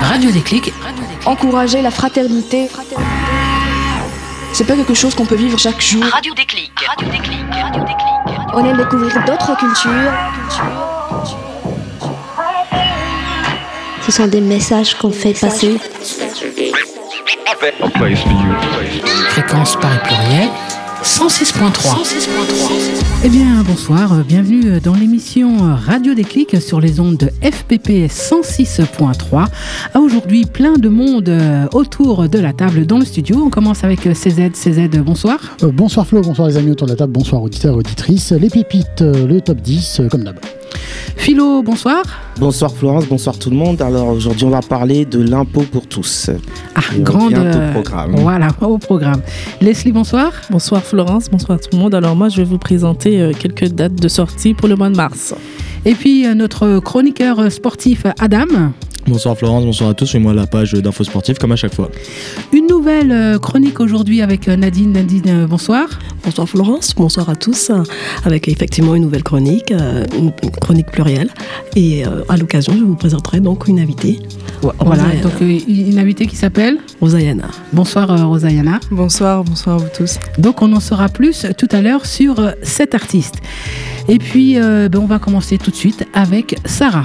Radio Déclic. Encourager la fraternité. C'est pas quelque chose qu'on peut vivre chaque jour. Radio Déclic. Radio Déclic. Radio Déclic. On aime découvrir d'autres cultures. Ce sont des messages qu'on fait passer. Fréquence Paris Pluriel 106.3. Eh bien, bonsoir, bienvenue dans l'émission Radio Déclic sur les ondes de FPP 106.3. Aujourd'hui, plein de monde autour de la table dans le studio. On commence avec CZ. CZ, bonsoir. Bonsoir Flo, bonsoir les amis autour de la table, bonsoir auditeurs et auditrices. Les pépites, le top 10, comme d'hab. Philo, bonsoir. Bonsoir Florence, bonsoir tout le monde. Alors aujourd'hui, on va parler de l'impôt pour tous. Grande programme. Voilà, au programme. Leslie, bonsoir. Bonsoir Florence, bonsoir tout le monde. Alors moi, je vais vous présenter quelques dates de sortie pour le mois de mars. Et puis notre chroniqueur sportif Adam. Bonsoir Florence, bonsoir à tous, suis-moi à la page d'infos sportives comme à chaque fois. Une nouvelle chronique aujourd'hui avec Nadine. Nadine, bonsoir. Bonsoir Florence, bonsoir à tous, avec effectivement une nouvelle chronique, une chronique plurielle. Et à l'occasion, je vous présenterai donc une invitée. Voilà, donc une invitée qui s'appelle Rosayana. Bonsoir Rosayana. Bonsoir à vous tous. Donc on en saura plus tout à l'heure sur cet artiste. Et puis on va commencer tout de suite avec Sarah.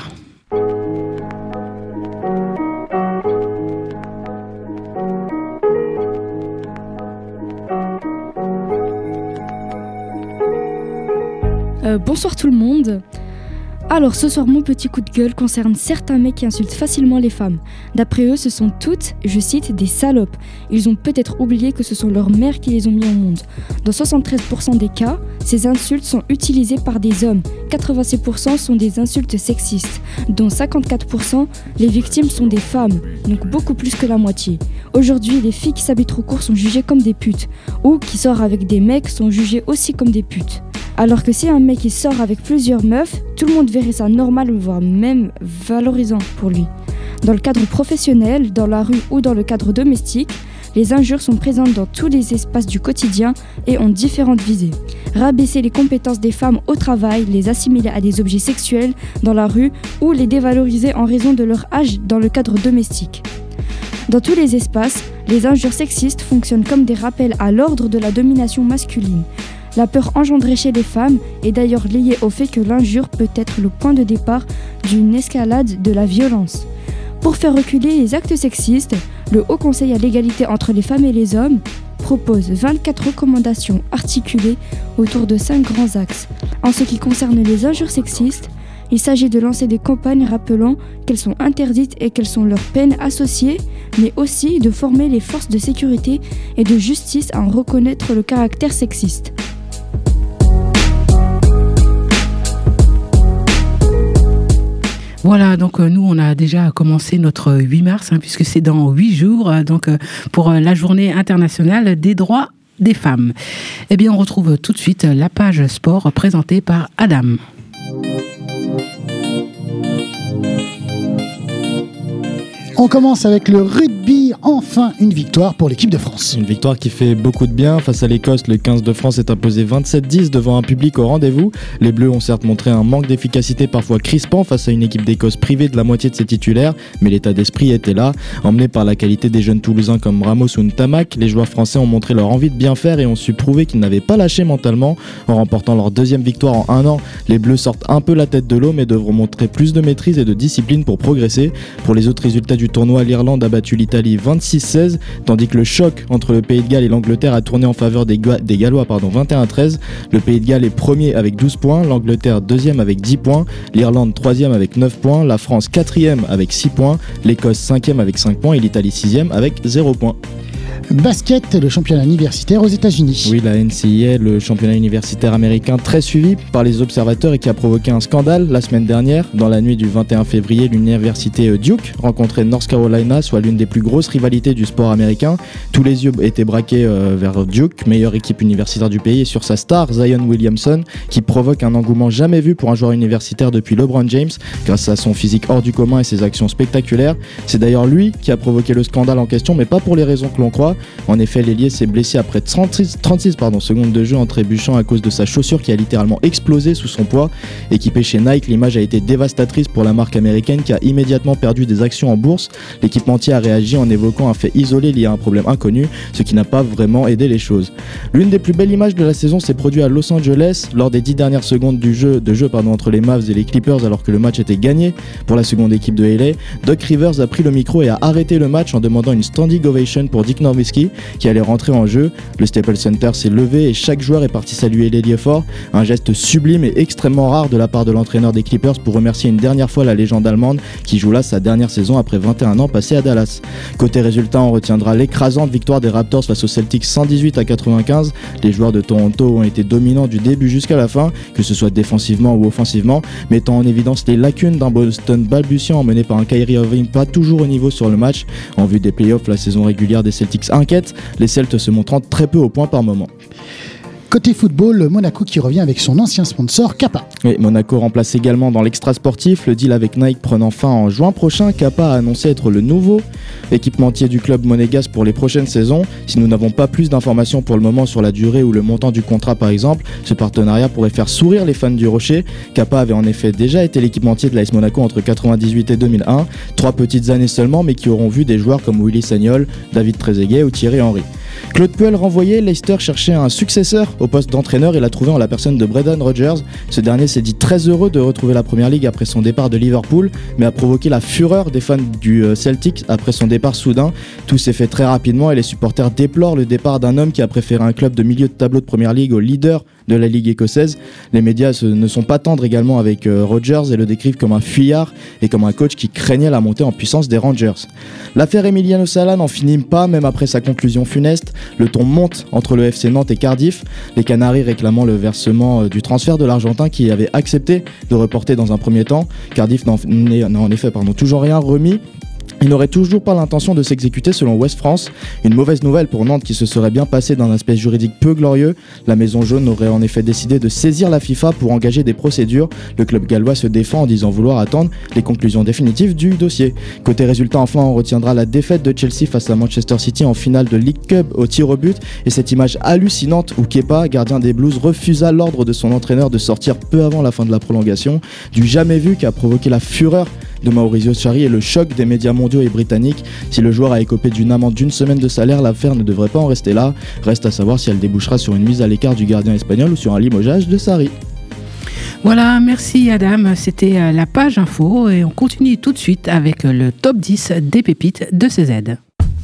Bonsoir tout le monde. Alors ce soir mon petit coup de gueule concerne certains mecs qui insultent facilement les femmes. D'après eux ce sont toutes, je cite, des salopes. Ils ont peut-être oublié que ce sont leurs mères qui les ont mis au monde. Dans 73% des cas, ces insultes sont utilisées par des hommes. 86% sont des insultes sexistes, dont 54% les victimes sont des femmes, donc beaucoup plus que la moitié. Aujourd'hui, les filles qui s'habillent trop court sont jugées comme des putes, ou qui sortent avec des mecs sont jugées aussi comme des putes. Alors que si un mec il sort avec plusieurs meufs, tout le monde verrait ça normal, voire même valorisant pour lui. Dans le cadre professionnel, dans la rue ou dans le cadre domestique, les injures sont présentes dans tous les espaces du quotidien et ont différentes visées. Rabaisser les compétences des femmes au travail, les assimiler à des objets sexuels dans la rue ou les dévaloriser en raison de leur âge dans le cadre domestique. Dans tous les espaces, les injures sexistes fonctionnent comme des rappels à l'ordre de la domination masculine. La peur engendrée chez les femmes est d'ailleurs liée au fait que l'injure peut être le point de départ d'une escalade de la violence. Pour faire reculer les actes sexistes, le Haut Conseil à l'égalité entre les femmes et les hommes propose 24 recommandations articulées autour de 5 grands axes. En ce qui concerne les injures sexistes, il s'agit de lancer des campagnes rappelant qu'elles sont interdites et quelles sont leurs peines associées, mais aussi de former les forces de sécurité et de justice à en reconnaître le caractère sexiste. Voilà, donc nous, on a déjà commencé notre 8 mars, puisque c'est dans 8 jours, pour la journée internationale des droits des femmes. Eh bien, on retrouve tout de suite la page sport présentée par Adam. On commence avec le rugby, enfin une victoire pour l'équipe de France. Une victoire qui fait beaucoup de bien. Face à l'Écosse, le 15 de France est imposé 27-10 devant un public au rendez-vous. Les Bleus ont certes montré un manque d'efficacité parfois crispant face à une équipe d'Écosse privée de la moitié de ses titulaires, mais l'état d'esprit était là. Emmenés par la qualité des jeunes Toulousains comme Ramos ou Ntamak, les joueurs français ont montré leur envie de bien faire et ont su prouver qu'ils n'avaient pas lâché mentalement. En remportant leur deuxième victoire en 1 an, les Bleus sortent un peu la tête de l'eau mais devront montrer plus de maîtrise et de discipline pour progresser. Pour les autres résultats du tournoi, l'Irlande a battu l'Italie 26-16, tandis que le choc entre le Pays de Galles et l'Angleterre a tourné en faveur des Gallois 21-13. Le Pays de Galles est premier avec 12 points, l'Angleterre deuxième avec 10 points, l'Irlande troisième avec 9 points, la France quatrième avec 6 points, l'Écosse cinquième avec 5 points et l'Italie sixième avec 0 points. Basket, le championnat universitaire aux États-Unis. Oui, la NCAA, le championnat universitaire américain très suivi par les observateurs et qui a provoqué un scandale la semaine dernière. Dans la nuit du 21 février, l'université Duke rencontrait North Carolina, soit l'une des plus grosses rivalités du sport américain. Tous les yeux étaient braqués vers Duke, meilleure équipe universitaire du pays, et sur sa star Zion Williamson, qui provoque un engouement jamais vu pour un joueur universitaire depuis LeBron James, grâce à son physique hors du commun et ses actions spectaculaires. C'est d'ailleurs lui qui a provoqué le scandale en question, mais pas pour les raisons que l'on croit. fois. En effet, l'ailier s'est blessé après 36 secondes de jeu en trébuchant à cause de sa chaussure qui a littéralement explosé sous son poids. Équipé chez Nike, l'image a été dévastatrice pour la marque américaine qui a immédiatement perdu des actions en bourse. L'équipementier a réagi en évoquant un fait isolé lié à un problème inconnu, ce qui n'a pas vraiment aidé les choses. L'une des plus belles images de la saison s'est produite à Los Angeles lors des 10 dernières secondes de jeu entre les Mavs et les Clippers alors que le match était gagné pour la seconde équipe de LA. Doc Rivers a pris le micro et a arrêté le match en demandant une standing ovation pour Dirk Nowitzki qui allait rentrer en jeu. Le Staples Center s'est levé et chaque joueur est parti saluer l'ailier fort, un geste sublime et extrêmement rare de la part de l'entraîneur des Clippers pour remercier une dernière fois la légende allemande qui joue là sa dernière saison après 21 ans passés à Dallas. Côté résultat, on retiendra l'écrasante victoire des Raptors face aux Celtics 118-95. Les joueurs de Toronto ont été dominants du début jusqu'à la fin, que ce soit défensivement ou offensivement, mettant en évidence les lacunes d'un Boston balbutiant emmené par un Kyrie Irving pas toujours au niveau sur le match. En vue des playoffs, la saison régulière des Celtics inquiète, les Celtes se montrant très peu au point par moment. Côté football, Monaco qui revient avec son ancien sponsor Kappa. Oui, Monaco remplace également dans l'extra sportif. Le deal avec Nike prenant fin en juin prochain, Kappa a annoncé être le nouveau équipementier du club monégasque pour les prochaines saisons. Si nous n'avons pas plus d'informations pour le moment sur la durée ou le montant du contrat par exemple, ce partenariat pourrait faire sourire les fans du Rocher. Kappa avait en effet déjà été l'équipementier de l'AS Monaco entre 1998 et 2001. 3 petites années seulement, mais qui auront vu des joueurs comme Willy Sagnol, David Trezeguet ou Thierry Henry. Claude Puel renvoyé, Leicester cherchait un successeur au poste d'entraîneur et l'a trouvé en la personne de Brendan Rodgers. Ce dernier s'est dit très heureux de retrouver la Première Ligue après son départ de Liverpool, mais a provoqué la fureur des fans du Celtic après son départ soudain. Tout s'est fait très rapidement et les supporters déplorent le départ d'un homme qui a préféré un club de milieu de tableau de Première Ligue au leader de la Ligue écossaise. Les médias ne sont pas tendres également avec Rodgers et le décrivent comme un fuyard et comme un coach qui craignait la montée en puissance des Rangers. L'affaire Emiliano Sala n'en finit pas, même après sa conclusion funeste. Le ton monte entre le FC Nantes et Cardiff, les Canaries réclamant le versement du transfert de l'Argentin qui avait accepté de reporter dans un premier temps. Cardiff n'a en effet toujours rien remis. Il n'aurait toujours pas l'intention de s'exécuter selon Ouest France. Une mauvaise nouvelle pour Nantes qui se serait bien passée d'un aspect juridique peu glorieux. La Maison Jaune aurait en effet décidé de saisir la FIFA pour engager des procédures. Le club gallois se défend en disant vouloir attendre les conclusions définitives du dossier. Côté résultat, enfin, on retiendra la défaite de Chelsea face à Manchester City en finale de League Cup au tir au but et cette image hallucinante où Kepa, gardien des Blues, refusa l'ordre de son entraîneur de sortir peu avant la fin de la prolongation. Du jamais vu qui a provoqué la fureur de Maurizio Sarri et le choc des médias mondiaux et britanniques. Si le joueur a écopé d'une amende d'1 semaine de salaire, l'affaire ne devrait pas en rester là. Reste à savoir si elle débouchera sur une mise à l'écart du gardien espagnol ou sur un limogeage de Sarri. Voilà, merci Adam, c'était la page info et on continue tout de suite avec le top 10 des pépites de CZ.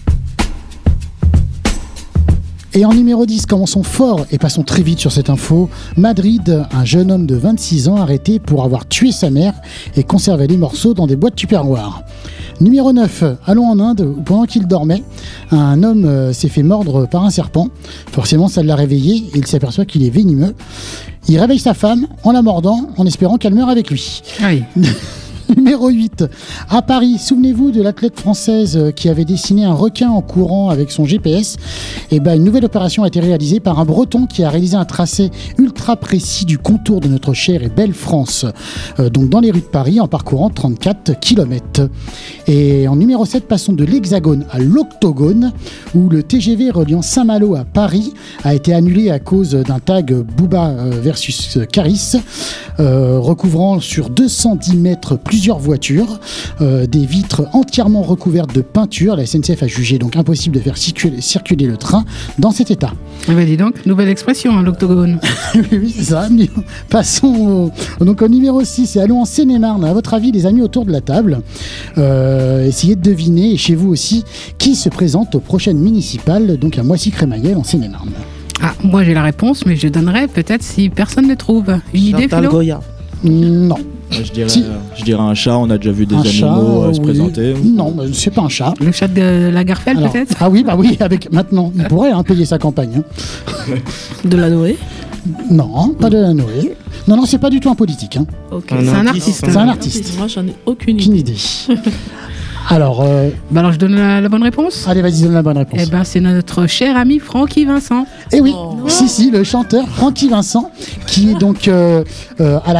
Et en numéro 10, commençons fort et passons très vite sur cette info. Madrid, un jeune homme de 26 ans arrêté pour avoir tué sa mère et conservé les morceaux dans des boîtes tupperware. Numéro 9, allons en Inde où pendant qu'il dormait, un homme s'est fait mordre par un serpent. Forcément, ça l'a réveillé et il s'aperçoit qu'il est venimeux. Il réveille sa femme en la mordant en espérant qu'elle meure avec lui. Oui. Numéro 8, à Paris, souvenez-vous de l'athlète française qui avait dessiné un requin en courant avec son GPS. Une nouvelle opération a été réalisée par un Breton qui a réalisé un tracé ultra précis du contour de notre chère et belle France. Donc dans les rues de Paris en parcourant 34 km. Et en numéro 7, passons de l'Hexagone à l'Octogone où le TGV reliant Saint-Malo à Paris a été annulé à cause d'un tag Booba versus Caris recouvrant sur 210 mètres plusieurs voitures, des vitres entièrement recouvertes de peinture. La SNCF a jugé donc impossible de faire circuler le train dans cet état. Dis donc, nouvelle expression, hein, l'octogone. Oui, c'est ça. Passons donc au numéro 6 et allons en Seine-et-Marne. À votre avis, les amis autour de la table, essayez de deviner, et chez vous aussi, qui se présente aux prochaines municipales, donc à Moissy-Crémaillère en Seine-et-Marne. Ah, moi j'ai la réponse, mais je donnerai peut-être si personne ne trouve. Une idée, Philo ? Goya. Non. Je dirais un chat, on a déjà vu des animaux se présenter. Non, c'est pas un chat. Le chat de Lagerfeld peut-être ? Ah oui, avec maintenant, il pourrait payer sa campagne. De la Noé ? Non, pas de la Noé. Non, c'est pas du tout un politique. Hein. Okay. C'est un artiste. C'est un artiste. Moi, j'en ai aucune idée. Alors, alors je donne la bonne réponse. Allez, vas-y, donne la bonne réponse. C'est notre cher ami Francky Vincent. Eh oui, si, le chanteur Francky Vincent, qui est donc à la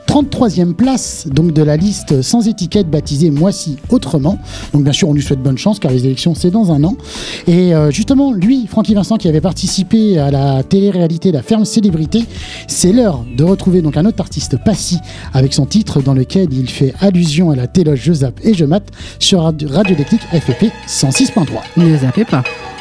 33e place donc, de la liste sans étiquette baptisée Moissy Autrement. Donc bien sûr, on lui souhaite bonne chance car les élections, c'est dans un an. Et justement, lui, Francky Vincent, qui avait participé à la télé-réalité La Ferme Célébrité, c'est l'heure de retrouver donc un autre artiste, Passy, avec son titre dans lequel il fait allusion à la téloge Je zappe et je mate sur Radio Déclic FPP 106.3. Ne zappez pas.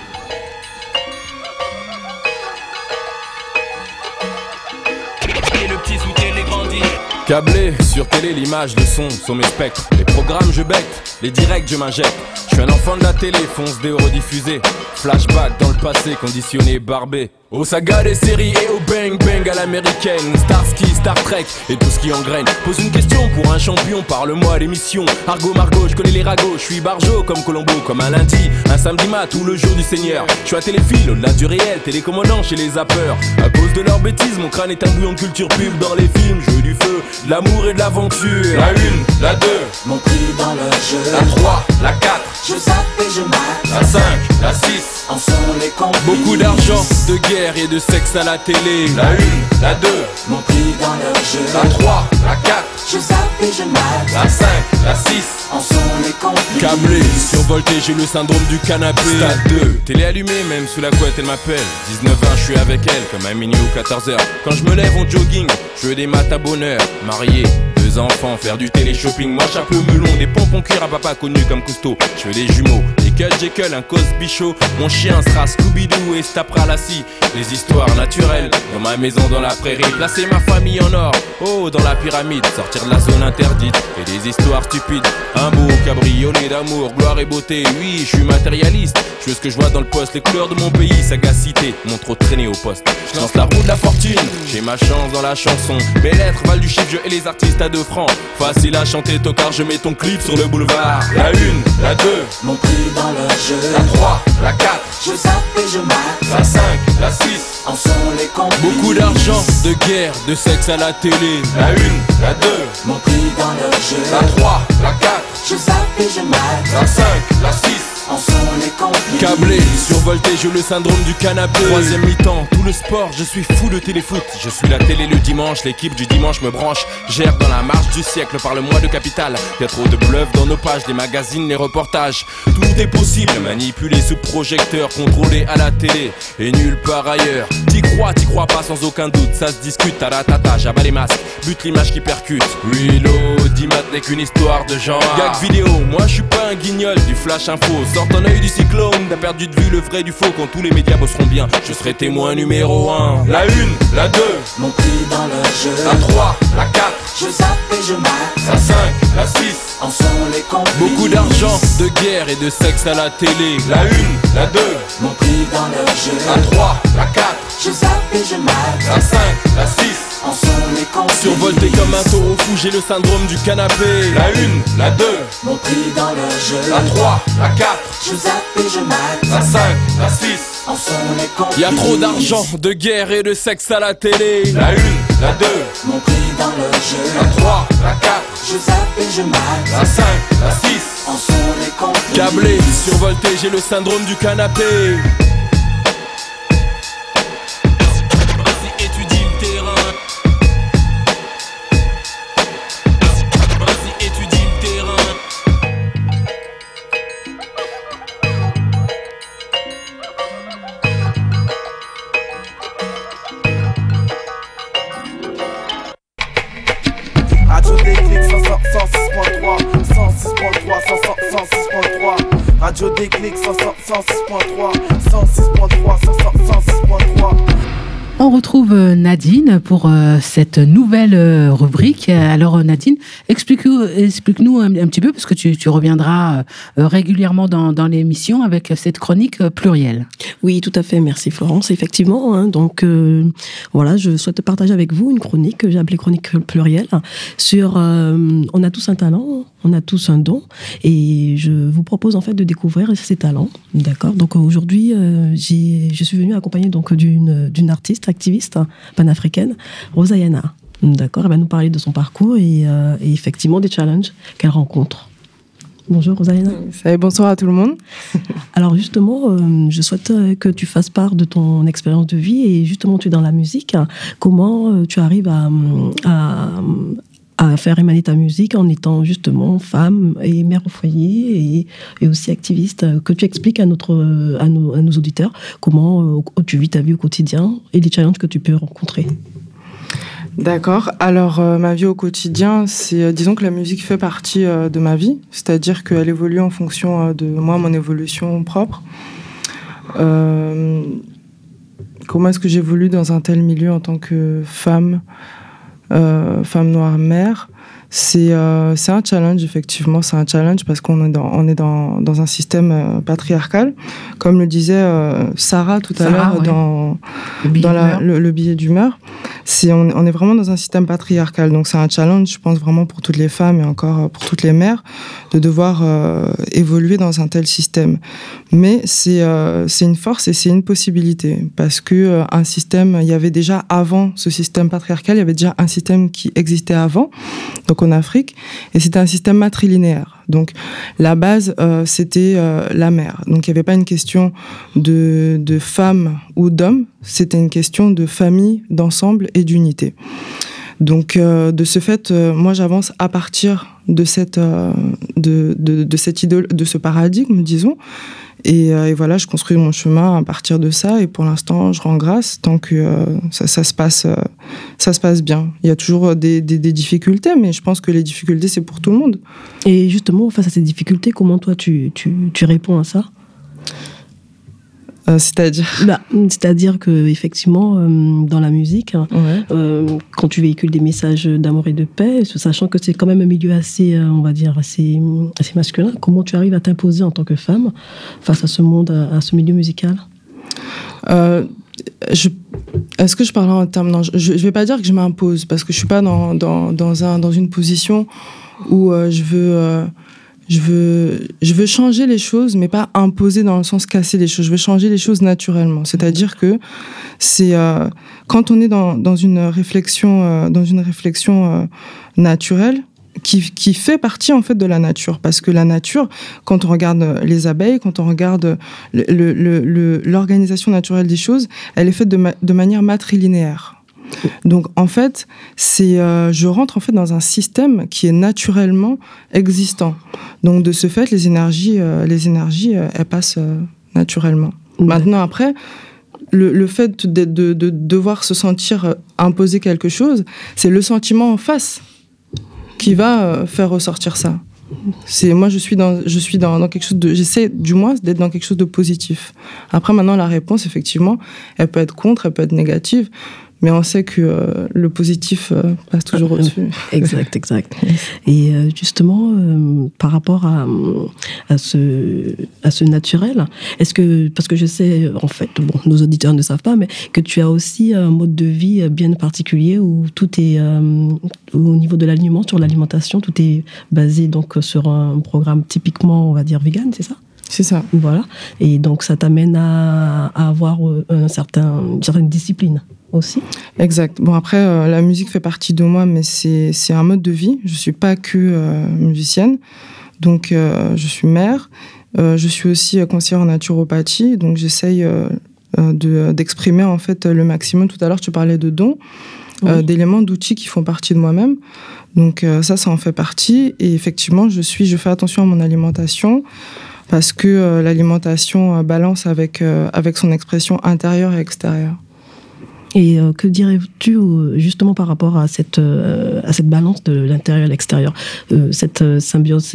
Câblé, sur télé, l'image, le son sont mes spectres. Les programmes, je becte, les directs, je m'injecte. Je suis un enfant de la télé, fonce des rediffusés. Flashback dans le passé, conditionné, barbé. Aux sagas des séries et au bang bang à l'américaine. Starsky, Star Trek et tout ce qui engraine. Pose une question pour un champion, parle-moi à l'émission. Argot Margot, je connais les ragots, je suis barjo comme Colombo, comme un lundi, un samedi mat ou le jour du Seigneur. Je suis à téléphile, au-delà du réel, télécommandant chez les zappeurs. À cause de leurs bêtises, mon crâne est un bouillon de culture pub dans les films. Je veux du feu, de l'amour et de l'aventure. La 1, la 2, mon prix dans le jeu. La 3, la 4, je zappe et je mate. La 5, la 6, en sont les complices. Beaucoup d'argent, de guerre et de sexe à la télé. La 1, la 2, mon prix dans le jeu. La 3, la 4, je zappe et je mate. La 5, la 6, en sont les complices. Câblé, survolté, j'ai le syndrome du canapé. Stade 2, télé allumée, même sous la couette elle m'appelle. 19h, je suis avec elle, comme à minuit ou 14h. Quand je me lève en jogging, je veux des maths à bonheur. Marié, 2 enfants, faire du télé-shopping. Moi chapeau melon, des pompons cuir à papa connu comme Cousteau. Je veux des jumeaux, des Jekyll, un Cosby Show. Mon chien sera Scooby-Doo et se tapera la scie. Les histoires naturelles, dans ma maison dans la prairie. Placer ma famille en or, oh dans la pyramide. Sortir de la zone interdite et des histoires stupides. Un beau cabriolet d'amour, gloire et beauté. Oui, je suis matérialiste, je veux ce que je vois dans le poste. Les couleurs de mon pays, sagacité, m'ont trop traîné au poste. Je lance la roue de la fortune, j'ai ma chance dans la chanson. Mes lettres valent du chiffre, je hais les artistes à 2 francs. Facile à chanter, tocard, je mets ton clip sur le boulevard. La 1, la 2, mon prix dans le jeu. La 3, la 4, je zappe et je mate. La 5, la 6, en sont les complices. Beaucoup d'argent, de guerre, de sexe à la télé. La 1, la 2, mon prix dans le jeu. La 3, la 4, je zappe et je mate. La 5, la 6, en sont les complices. Câblé, survolté, j'ai le syndrome du canapé. 3e mi-temps, tout le sport, je suis fou de téléfoot. Je suis la télé le dimanche, l'équipe du dimanche me branche. Gère dans la marche du siècle, parle-moi de capital. Y'a trop de bluff dans nos pages, les magazines, les reportages. Tout est possible, manipulé sous projecteur, contrôlé à la télé et nulle part ailleurs. T'y crois pas sans aucun doute, ça se discute à la tata, j'abats les masques, bute l'image qui percute. Oui, l'audimat n'est qu'une histoire de genre. Gag vidéo, moi je suis pas un guignol du flash info. Sors ton œil du cyclone, t'as perdu de vue le vrai du faux. Quand tous les médias bosseront bien, je serai témoin numéro 1. La 1, la 2, mon prix dans le jeu. La 3, la 4, je zappe et je mate. La 5, la 6, en sont les complices. Beaucoup d'argent, de guerre et de sexe à la télé. La 1, la 2, mon prix dans le jeu. La 3, la 4, je zappe et je mate. La 5, la 6, en sont les complices. Survolté comme un taureau fou, j'ai le syndrome du canapé. La 1, la 2, mon prix dans le jeu. La 3, la 4, je zappe et je mate. La 5, la 6, en sont les complices. Y'a trop d'argent, de guerre et de sexe à la télé. La 1, la 2, mon prix dans le jeu. La 3, la 4, je zappe et je mate. La 5, la 6, en sont les complices. Câblé, survolté, j'ai le syndrome du canapé. Radio Déclic 106.3, 106.3. On retrouve Nadine pour cette nouvelle rubrique. Alors Nadine, explique-nous un petit peu, parce que tu reviendras régulièrement dans l'émission avec cette chronique plurielle. Oui, tout à fait. Merci Florence. Effectivement, donc voilà, je souhaite partager avec vous une chronique que j'ai appelée chronique plurielle sur on a tous un talent, on a tous un don, et je vous propose en fait de découvrir ces talents. D'accord. Donc aujourd'hui, je suis venue accompagnée donc d'une artiste activiste panafricaine, Rosayana. D'accord. Elle va nous parler de son parcours et effectivement des challenges qu'elle rencontre. Bonjour Rosayana. Bonsoir à tout le monde. Alors justement, je souhaite que tu fasses part de ton expérience de vie, et justement tu es dans la musique. Comment tu arrives à faire émaner ta musique en étant justement femme et mère au foyer et aussi activiste, que tu expliques à nos auditeurs comment tu vis ta vie au quotidien et les challenges que tu peux rencontrer. D'accord. Alors, ma vie au quotidien, c'est, disons que la musique fait partie de ma vie, c'est-à-dire qu'elle évolue en fonction de moi, mon évolution propre. Comment est-ce que j'évolue dans un tel milieu en tant que femme noire mère? C'est un challenge, effectivement, c'est un challenge parce qu'on est dans un système patriarcal. Comme le disait Sarah tout à l'heure dans le billet d'humeur. On est vraiment dans un système patriarcal, donc c'est un challenge, je pense, vraiment pour toutes les femmes et encore pour toutes les mères, de devoir évoluer dans un tel système. Mais c'est une force et c'est une possibilité, parce que un système, il y avait déjà avant ce système patriarcal, il y avait déjà un système qui existait avant, donc en Afrique, et c'était un système matrilinéaire. Donc la base, c'était la mère. Donc il n'y avait pas une question de femme ou d'homme, c'était une question de famille, d'ensemble et d'unité. Donc de ce fait, moi j'avance à partir de cette idole, de ce paradigme, disons. Et voilà, je construis mon chemin à partir de ça. Et pour l'instant, je rends grâce tant que ça se passe bien. Il y a toujours des difficultés, mais je pense que les difficultés, c'est pour tout le monde. Et justement, face à ces difficultés, comment toi, tu réponds à ça ? C'est-à-dire que effectivement dans la musique, quand tu véhicules des messages d'amour et de paix, sachant que c'est quand même un milieu assez, on va dire, assez masculin, comment tu arrives à t'imposer en tant que femme face à ce monde, à ce milieu musical? Est-ce que je parle en termes... Non, je vais pas dire que je m'impose, parce que je suis pas dans une position où je veux changer les choses, mais pas imposer dans le sens casser les choses. Je veux changer les choses naturellement. C'est-à-dire que c'est quand on est dans une réflexion naturelle qui fait partie en fait de la nature, parce que la nature, quand on regarde les abeilles, quand on regarde l'organisation naturelle des choses, elle est faite de manière matrilinéaire. Donc en fait, je rentre en fait dans un système qui est naturellement existant. Donc de ce fait, les énergies, elles passent naturellement. Maintenant après, le fait de devoir se sentir imposer quelque chose, c'est le sentiment en face qui va faire ressortir ça. Moi, je suis dans quelque chose j'essaie du moins d'être dans quelque chose de positif. Après, maintenant, la réponse, effectivement, elle peut être contre, elle peut être négative. Mais on sait que le positif passe toujours au-dessus. Exact. Et justement, par rapport à ce naturel, est-ce que, parce que je sais, en fait, nos auditeurs ne savent pas, mais que tu as aussi un mode de vie bien particulier où tout est, au niveau de l'aliment, sur l'alimentation, tout est basé donc sur un programme typiquement, on va dire, vegan, c'est ça ? C'est ça. Voilà. Et donc, ça t'amène à avoir une certaine discipline aussi. Exact. Bon, après, la musique fait partie de moi, mais c'est un mode de vie. Je ne suis pas que musicienne. Donc, je suis mère. Je suis aussi conseillère en naturopathie. Donc, j'essaye d'exprimer en fait le maximum. Tout à l'heure, tu parlais de dons, d'éléments, d'outils qui font partie de moi-même. Donc, ça en fait partie. Et effectivement, je fais attention à mon alimentation, parce que l'alimentation balance avec son expression intérieure et extérieure. Et que dirais-tu justement par rapport à cette balance de l'intérieur et l'extérieur, cette symbiose,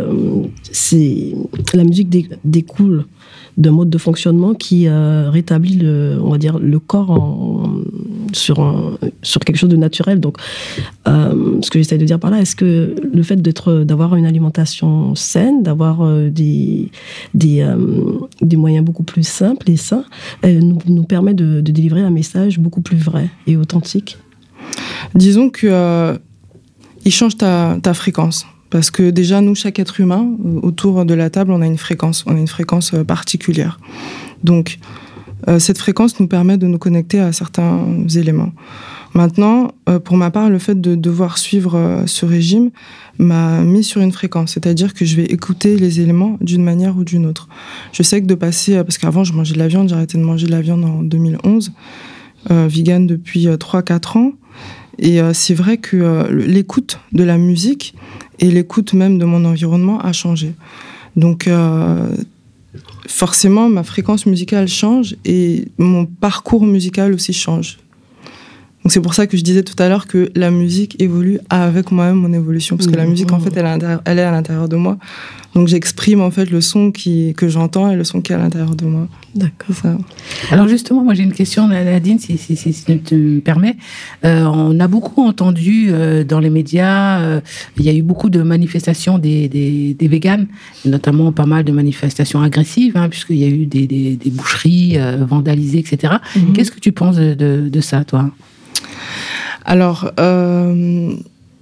la musique découle d'un mode de fonctionnement qui rétablit on va dire le corps sur quelque chose de naturel. Donc, ce que j'essaie de dire par là, est-ce que le fait d'avoir une alimentation saine, d'avoir des moyens beaucoup plus simples et sains, nous permet de délivrer un message beaucoup plus vrai et authentique? Disons que il change ta fréquence. Parce que déjà, nous, chaque être humain, autour de la table, on a une fréquence particulière. Donc, cette fréquence nous permet de nous connecter à certains éléments. Maintenant, pour ma part, le fait de devoir suivre ce régime m'a mis sur une fréquence, c'est-à-dire que je vais écouter les éléments d'une manière ou d'une autre. Je sais que de passer, parce qu'avant, je mangeais de la viande, j'ai arrêté de manger de la viande en 2011, vegan depuis 3-4 ans. Et c'est vrai que l'écoute de la musique et l'écoute même de mon environnement a changé. Donc forcément, ma fréquence musicale change et mon parcours musical aussi change. Donc c'est pour ça que je disais tout à l'heure que la musique évolue avec moi-même mon évolution, parce que la musique en fait elle est à l'intérieur de moi. Donc j'exprime en fait le son que j'entends et le son qui est à l'intérieur de moi. D'accord. Ça. Alors justement, moi j'ai une question, Nadine, si tu me permets. On a beaucoup entendu dans les médias, il y a eu beaucoup de manifestations des véganes, notamment pas mal de manifestations agressives, puisqu'il y a eu des boucheries vandalisées, etc. Qu'est-ce que tu penses de ça, toi ? Alors, je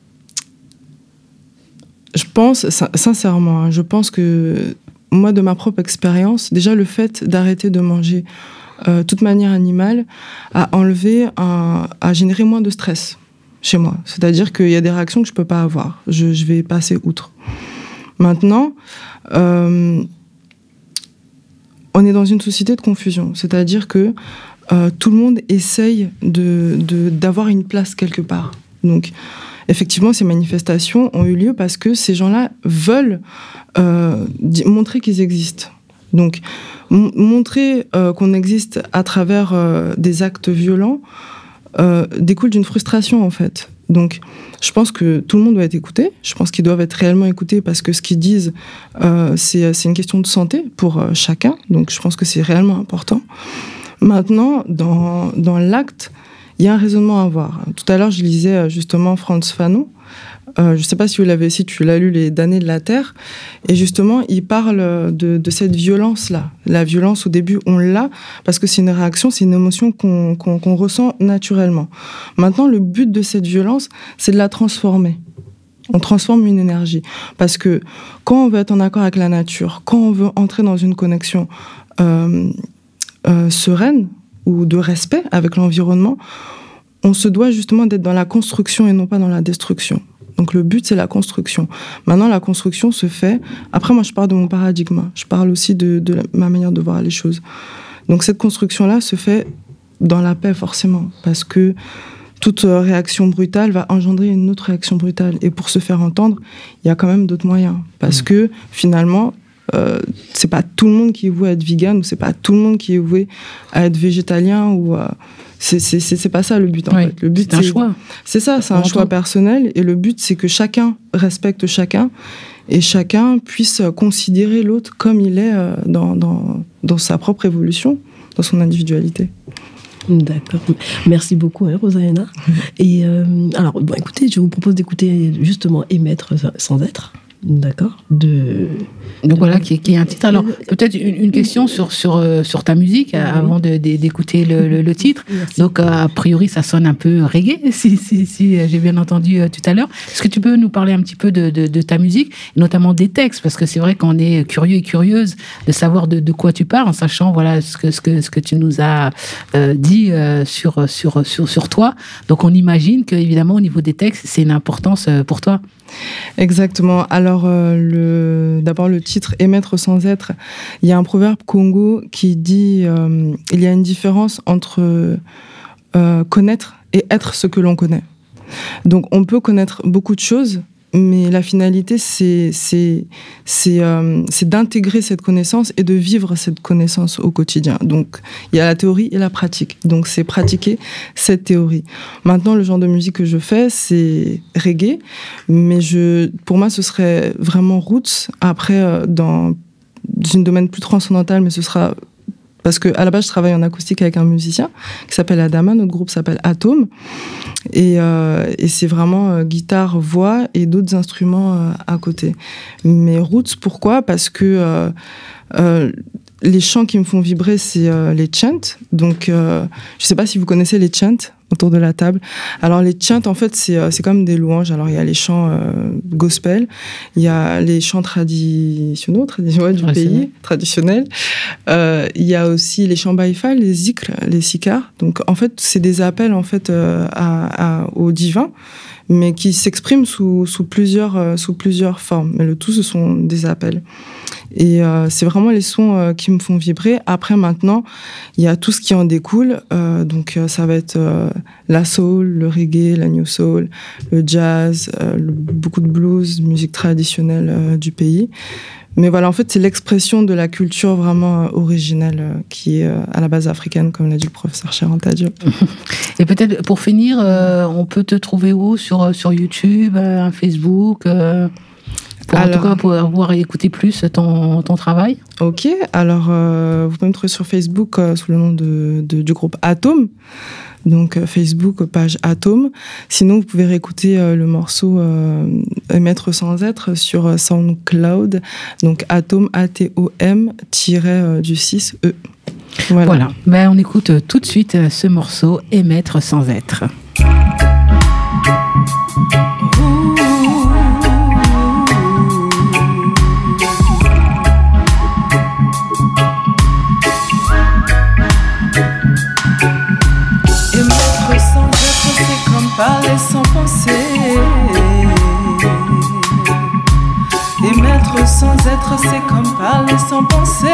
pense, sincèrement, je pense que moi, de ma propre expérience, déjà le fait d'arrêter de manger toute manière animale a généré moins de stress chez moi. C'est-à-dire qu'il y a des réactions que je ne peux pas avoir. Je vais passer outre. Maintenant, on est dans une société de confusion. C'est-à-dire que tout le monde essaye d'avoir une place quelque part. Donc, effectivement, ces manifestations ont eu lieu parce que ces gens-là veulent montrer qu'ils existent. Donc, montrer qu'on existe à travers des actes violents découle d'une frustration, en fait. Donc, je pense que tout le monde doit être écouté. Je pense qu'ils doivent être réellement écoutés parce que ce qu'ils disent, c'est une question de santé pour chacun. Donc, je pense que c'est réellement important. Maintenant, dans l'acte, il y a un raisonnement à avoir. Tout à l'heure, je lisais justement Frantz Fanon. Je ne sais pas si tu l'as lu, Les damnés de la Terre. Et justement, il parle de cette violence-là. La violence, au début, on l'a parce que c'est une réaction, c'est une émotion qu'on ressent naturellement. Maintenant, le but de cette violence, c'est de la transformer. On transforme une énergie. Parce que quand on veut être en accord avec la nature, quand on veut entrer dans une connexion sereine ou de respect avec l'environnement, on se doit justement d'être dans la construction et non pas dans la destruction. Donc le but, c'est la construction. Maintenant, la construction se fait... Après, moi, je parle de mon paradigme. Je parle aussi de ma manière de voir les choses. Donc cette construction-là se fait dans la paix, forcément. Parce que toute réaction brutale va engendrer une autre réaction brutale. Et pour se faire entendre, il y a quand même d'autres moyens. Parce que, finalement... c'est pas tout le monde qui est voué à être vegan, ou c'est pas tout le monde qui est voué à être végétalien, ou c'est pas ça le but en fait. Le but c'est un choix. C'est ça, c'est un choix personnel, et le but c'est que chacun respecte chacun et chacun puisse considérer l'autre comme il est dans sa propre évolution, dans son individualité. D'accord. Merci beaucoup, Rosaena. Et alors, écoutez, je vous propose d'écouter justement Émettre sans être. D'accord. Donc voilà, qui est un titre. Alors, peut-être une question sur ta musique avant d'écouter le titre. Merci. Donc, a priori, ça sonne un peu reggae, si j'ai bien entendu tout à l'heure. Est-ce que tu peux nous parler un petit peu de ta musique, notamment des textes? Parce que c'est vrai qu'on est curieux et curieuse de savoir de quoi tu parles, en sachant voilà, ce que tu nous as dit sur toi. Donc, on imagine qu'évidemment, au niveau des textes, c'est une importance pour toi. Exactement. Alors, d'abord le titre « Émettre sans être », il y a un proverbe congo qui dit il y a une différence entre connaître et être ce que l'on connaît. Donc, on peut connaître beaucoup de choses, mais la finalité, c'est d'intégrer cette connaissance et de vivre cette connaissance au quotidien. Donc, il y a la théorie et la pratique. Donc, c'est pratiquer cette théorie. Maintenant, le genre de musique que je fais, c'est reggae, mais pour moi, ce serait vraiment roots. Après, dans un domaine plus transcendantal, mais ce sera... Parce qu'à la base, je travaille en acoustique avec un musicien qui s'appelle Adama. Notre groupe s'appelle Atome. Et c'est vraiment guitare, voix et d'autres instruments à côté. Mais roots, pourquoi ? Parce que les chants qui me font vibrer, c'est les chants. Donc, je ne sais pas si vous connaissez les chants autour de la table. Alors, les chants, en fait, c'est comme des louanges. Alors, il y a les chants gospel, il y a les chants traditionnels du pays, traditionnels. Il y a aussi les chants baïfa, les zikr, les sikars. Donc, en fait, c'est des appels en fait, au divin. mais qui s'expriment sous plusieurs formes. Mais le tout, ce sont des appels. Et c'est vraiment les sons qui me font vibrer. Après, maintenant, il y a tout ce qui en découle. Donc, ça va être la soul, le reggae, la new soul, le jazz, beaucoup de blues, musique traditionnelle du pays. Mais voilà, en fait, c'est l'expression de la culture vraiment originelle qui est à la base africaine, comme l'a dit le professeur Charanta Diop. Et peut-être, pour finir, on peut te trouver où ? Sur YouTube, Facebook pour en tout cas pouvoir écouter plus ton travail. Ok, alors vous pouvez me trouver sur Facebook sous le nom du groupe Atome. Donc Facebook, page Atome. Sinon, vous pouvez réécouter le morceau Émettre sans être sur SoundCloud. Donc Atome, A-T-O-M, du 6E. Voilà. Ben, on écoute tout de suite ce morceau Émettre sans être. Parler sans penser, émettre sans être, c'est comme parler sans penser.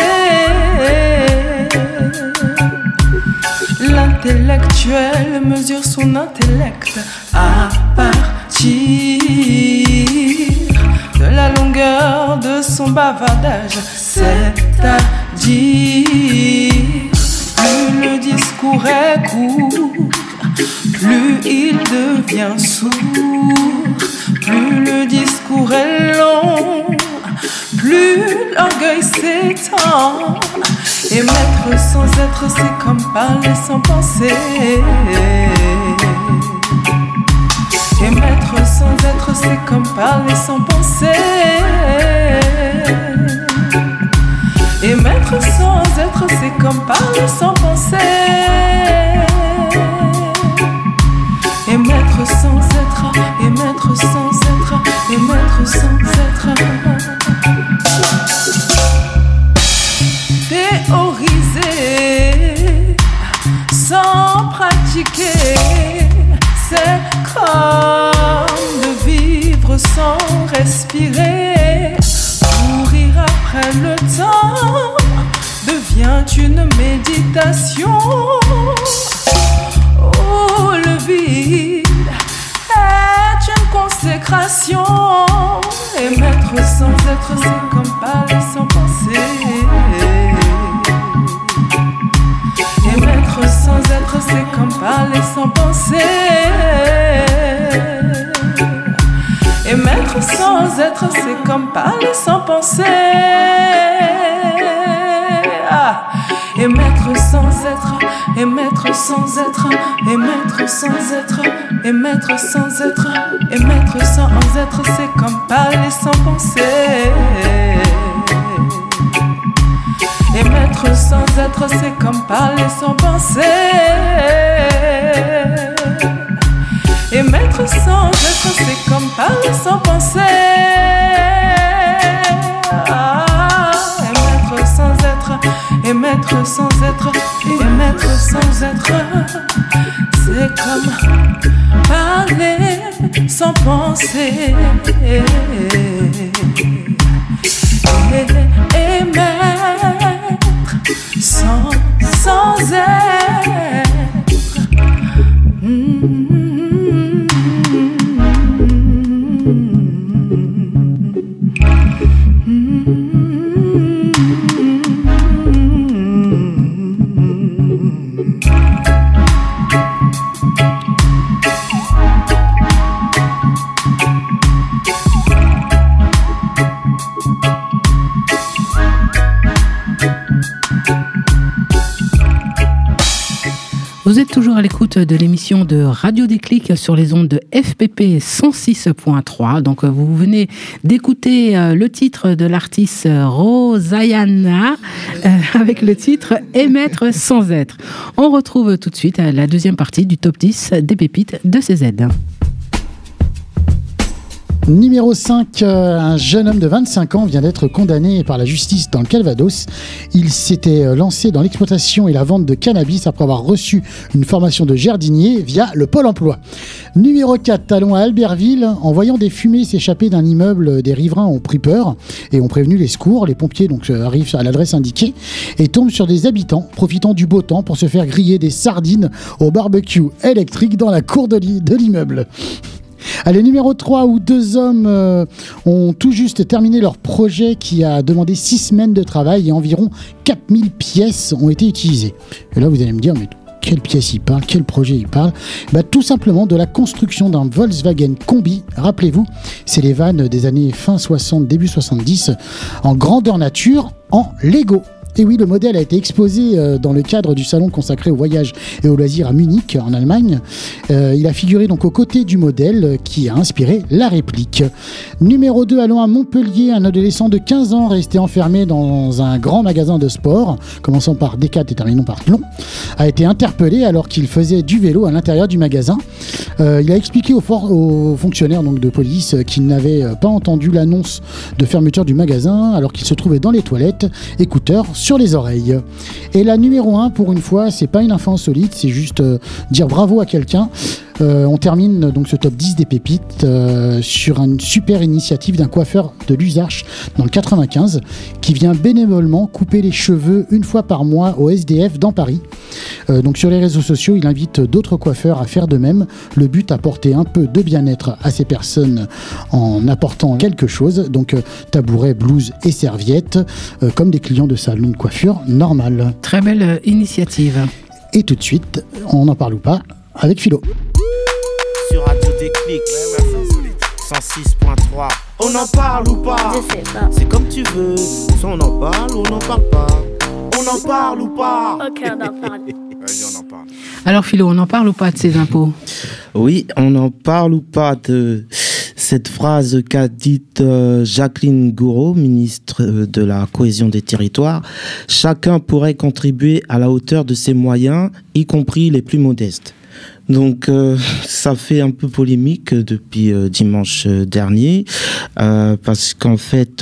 L'intellectuel mesure son intellect à partir de la longueur de son bavardage, c'est-à-dire plus le discours est court, plus il devient sourd, plus le discours est long, plus l'orgueil s'étend. Émettre sans être, c'est comme parler sans penser. Émettre sans être, c'est comme parler sans penser. Émettre sans être, c'est comme parler sans penser. Émettre sans être, émettre sans être, émettre sans être. Théoriser sans pratiquer, c'est comme de vivre sans respirer. Courir après le temps devient une méditation. Oh, le vide est une consécration. Émettre sans être, c'est comme parler sans penser. Émettre sans être, c'est comme parler sans penser. Émettre sans être, c'est comme parler sans penser. Ah. Émettre sans être, émettre sans être, émettre sans être, émettre sans être, émettre sans être, c'est comme parler sans penser. Émettre sans être, c'est comme parler sans penser. Émettre sans être, c'est comme parler sans penser. Ah, émettre sans être, émettre sans être, émettre sans être, c'est comme parler sans penser. Émettre sans être. Vous êtes toujours à l'écoute de l'émission de Radio Déclic sur les ondes de FPP 106.3. Donc, vous venez d'écouter le titre de l'artiste Rosayana avec le titre Émettre sans être. On retrouve tout de suite la deuxième partie du top 10 des pépites de CZ. Numéro 5, un jeune homme de 25 ans vient d'être condamné par la justice dans le Calvados. Il s'était lancé dans l'exploitation et la vente de cannabis après avoir reçu une formation de jardinier via le Pôle emploi. Numéro 4, allons à Albertville. En voyant des fumées s'échapper d'un immeuble, des riverains ont pris peur et ont prévenu les secours. Les pompiers donc arrivent à l'adresse indiquée et tombent sur des habitants profitant du beau temps pour se faire griller des sardines au barbecue électrique dans la cour de l'immeuble. Allez, numéro 3, où 2 hommes ont tout juste terminé leur projet qui a demandé 6 semaines de travail et environ 4000 pièces ont été utilisées. Et là, vous allez me dire, mais quelle pièce il parle, quel projet il parle? Tout simplement de la construction d'un Volkswagen Combi. Rappelez-vous, c'est les vannes des années fin 60, début 70, en grandeur nature, en Lego. Et oui, le modèle a été exposé dans le cadre du salon consacré au voyage et aux loisirs à Munich, en Allemagne. Il a figuré donc aux côtés du modèle qui a inspiré la réplique. Numéro 2, allons à Montpellier. Un adolescent de 15 ans resté enfermé dans un grand magasin de sport, commençant par Decat et terminant par Tlon, a été interpellé alors qu'il faisait du vélo à l'intérieur du magasin. Il a expliqué aux fonctionnaires donc, de police qu'il n'avait pas entendu l'annonce de fermeture du magasin alors qu'il se trouvait dans les toilettes, écouteurs sur les oreilles. Et la numéro 1, pour une fois, c'est pas une info insolite, c'est juste dire bravo à quelqu'un. On termine donc ce top 10 des pépites sur une super initiative d'un coiffeur de l'Usarche dans le 95 qui vient bénévolement couper les cheveux une fois par mois au SDF dans Paris. Donc sur les réseaux sociaux, il invite d'autres coiffeurs à faire de même. Le but, apporter un peu de bien-être à ces personnes en apportant quelque chose. Donc tabouret, blouse et serviettes comme des clients de salon de coiffure normal. Très belle initiative. Et tout de suite, on n'en parle ou pas avec Philo. Sur Radio Déclic 106.3. On en parle ou pas? Je sais pas. C'est comme tu veux. Soit on en parle ou on n'en parle pas. On en parle ou pas? Ok, on en parle. Vas-y, on en parle. Alors Philo, on en parle ou pas de ces impôts? Oui, on en parle ou pas de cette phrase qu'a dite Jacqueline Gouraud, ministre de la Cohésion des Territoires. Chacun pourrait contribuer à la hauteur de ses moyens, y compris les plus modestes. Donc ça fait un peu polémique depuis dimanche dernier parce qu'en fait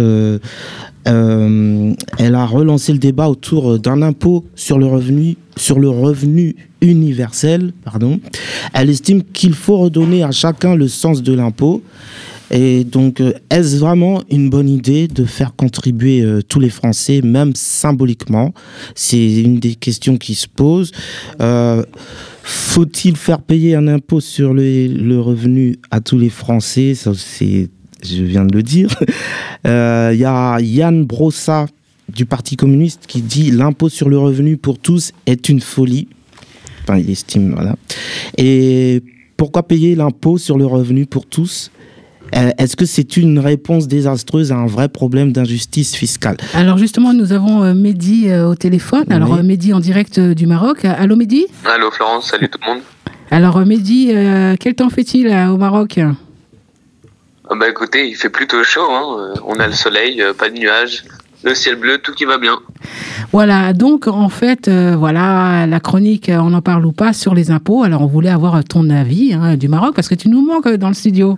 elle a relancé le débat autour d'un impôt sur le revenu universel, Elle estime qu'il faut redonner à chacun le sens de l'impôt. Et donc, est-ce vraiment une bonne idée de faire contribuer tous les Français, même symboliquement? C'est une des questions qui se posent. Faut-il faire payer un impôt sur le revenu à tous les Français? Ça, je viens de le dire. Il y a Yann Brossa du Parti communiste qui dit « L'impôt sur le revenu pour tous est une folie ». Enfin, il estime, voilà. Et pourquoi payer l'impôt sur le revenu pour tous ? Est-ce que c'est une réponse désastreuse à un vrai problème d'injustice fiscale? Alors justement, nous avons Mehdi au téléphone. Oui. Alors Mehdi en direct du Maroc. Allô Mehdi? Allô Florence, salut tout le monde. Alors Mehdi, quel temps fait-il au Maroc? Bah écoutez, il fait plutôt chaud. On a le soleil, pas de nuages, le ciel bleu, tout qui va bien. Voilà, donc en fait, voilà la chronique, on en parle ou pas, sur les impôts. Alors on voulait avoir ton avis du Maroc parce que tu nous manques dans le studio.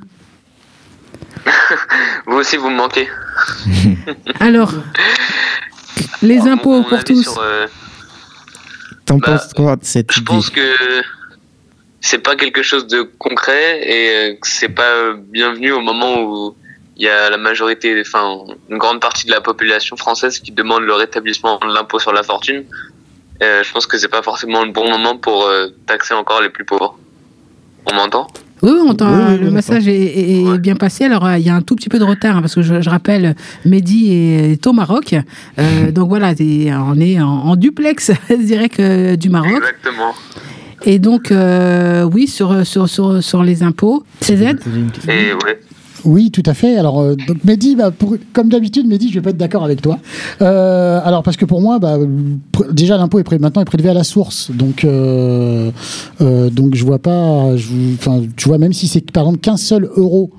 Vous aussi, vous me manquez. Alors, les impôts pour tous. T'en penses quoi de cette idée? Je pense que c'est pas quelque chose de concret et que c'est pas bienvenu au moment où il y a la majorité, enfin une grande partie de la population française qui demande le rétablissement de l'impôt sur la fortune. Je pense que c'est pas forcément le bon moment pour taxer encore les plus pauvres. On m'entend? Oui, on entend. Oui, le message est bien passé. Alors, il y a un tout petit peu de retard, parce que je rappelle, Mehdi est au Maroc. Donc voilà, on est en duplex direct du Maroc. Exactement. Et donc, oui, sur les impôts. CZ? Et ouais. Oui, tout à fait. Alors, donc Mehdi, comme d'habitude, Mehdi, je vais pas être d'accord avec toi. Alors, parce que pour moi, déjà l'impôt maintenant est prélevé à la source, donc je vois pas. Tu vois, même si c'est par exemple qu'un seul euro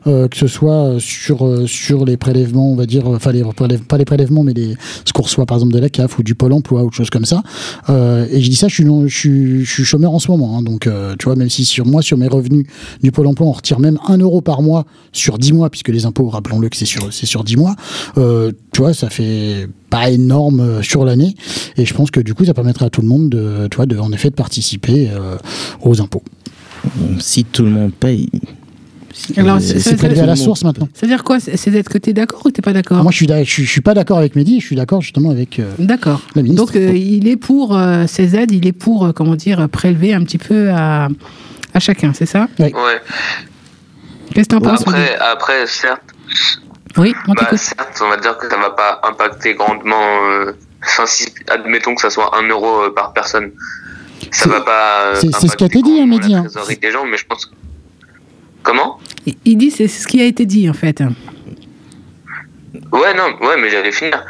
que ce soit sur les prélèvements, on va dire, enfin pas les prélèvements, mais ce qu'on reçoit par exemple de la CAF ou du Pôle Emploi ou autre chose comme ça. Et je dis ça, je suis chômeur en ce moment, hein, donc tu vois, même si sur mes revenus du Pôle Emploi, on retire même 1 euro par mois sur 10 mois, puisque les impôts, rappelons-le que c'est sur 10 mois, tu vois, ça fait pas énorme sur l'année, et je pense que du coup ça permettrait à tout le monde en effet de participer aux impôts. Si tout le monde paye. Alors, c'est prélevé à la source maintenant. C'est-à-dire quoi? C'est d'être que t'es d'accord ou t'es pas d'accord? Moi je suis pas d'accord avec Mehdi, je suis d'accord justement avec d'accord. la ministre. Donc il est pour ces aides, il est pour prélever un petit peu à chacun, c'est ça? Oui. Ouais. Qu'est-ce que t'en penses? Après, certes. Oui, on t'écoute. Certes, on va dire que ça va pas impacter grandement. Si, admettons que ça soit 1 euro par personne, ça va pas. C'est ce qui a été dit, hein, Mehdi. La trésorerie des gens, mais je pense. Comment? Il dit c'est ce qui a été dit en fait. Ouais, mais j'allais finir.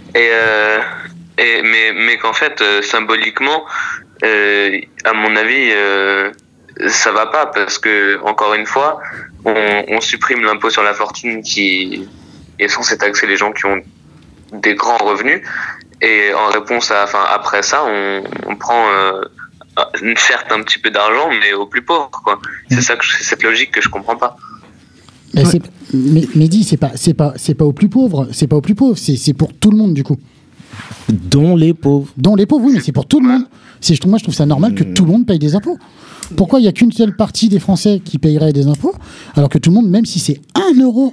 Mais qu'en fait, symboliquement, à mon avis, ça va pas parce que encore une fois, on supprime l'impôt sur la fortune qui est censé taxer les gens qui ont des grands revenus, et en réponse après ça, on prend certes un petit peu d'argent, mais aux plus pauvres, quoi. C'est cette logique que je comprends pas. Mais dis, c'est pas aux plus pauvres, c'est c'est pour tout le monde du coup. Dont les pauvres. Oui, mais c'est pour tout le monde. Moi, je trouve ça normal que tout le monde paye des impôts. Pourquoi il n'y a qu'une seule partie des Français qui payerait des impôts, alors que tout le monde, même si c'est 1 euro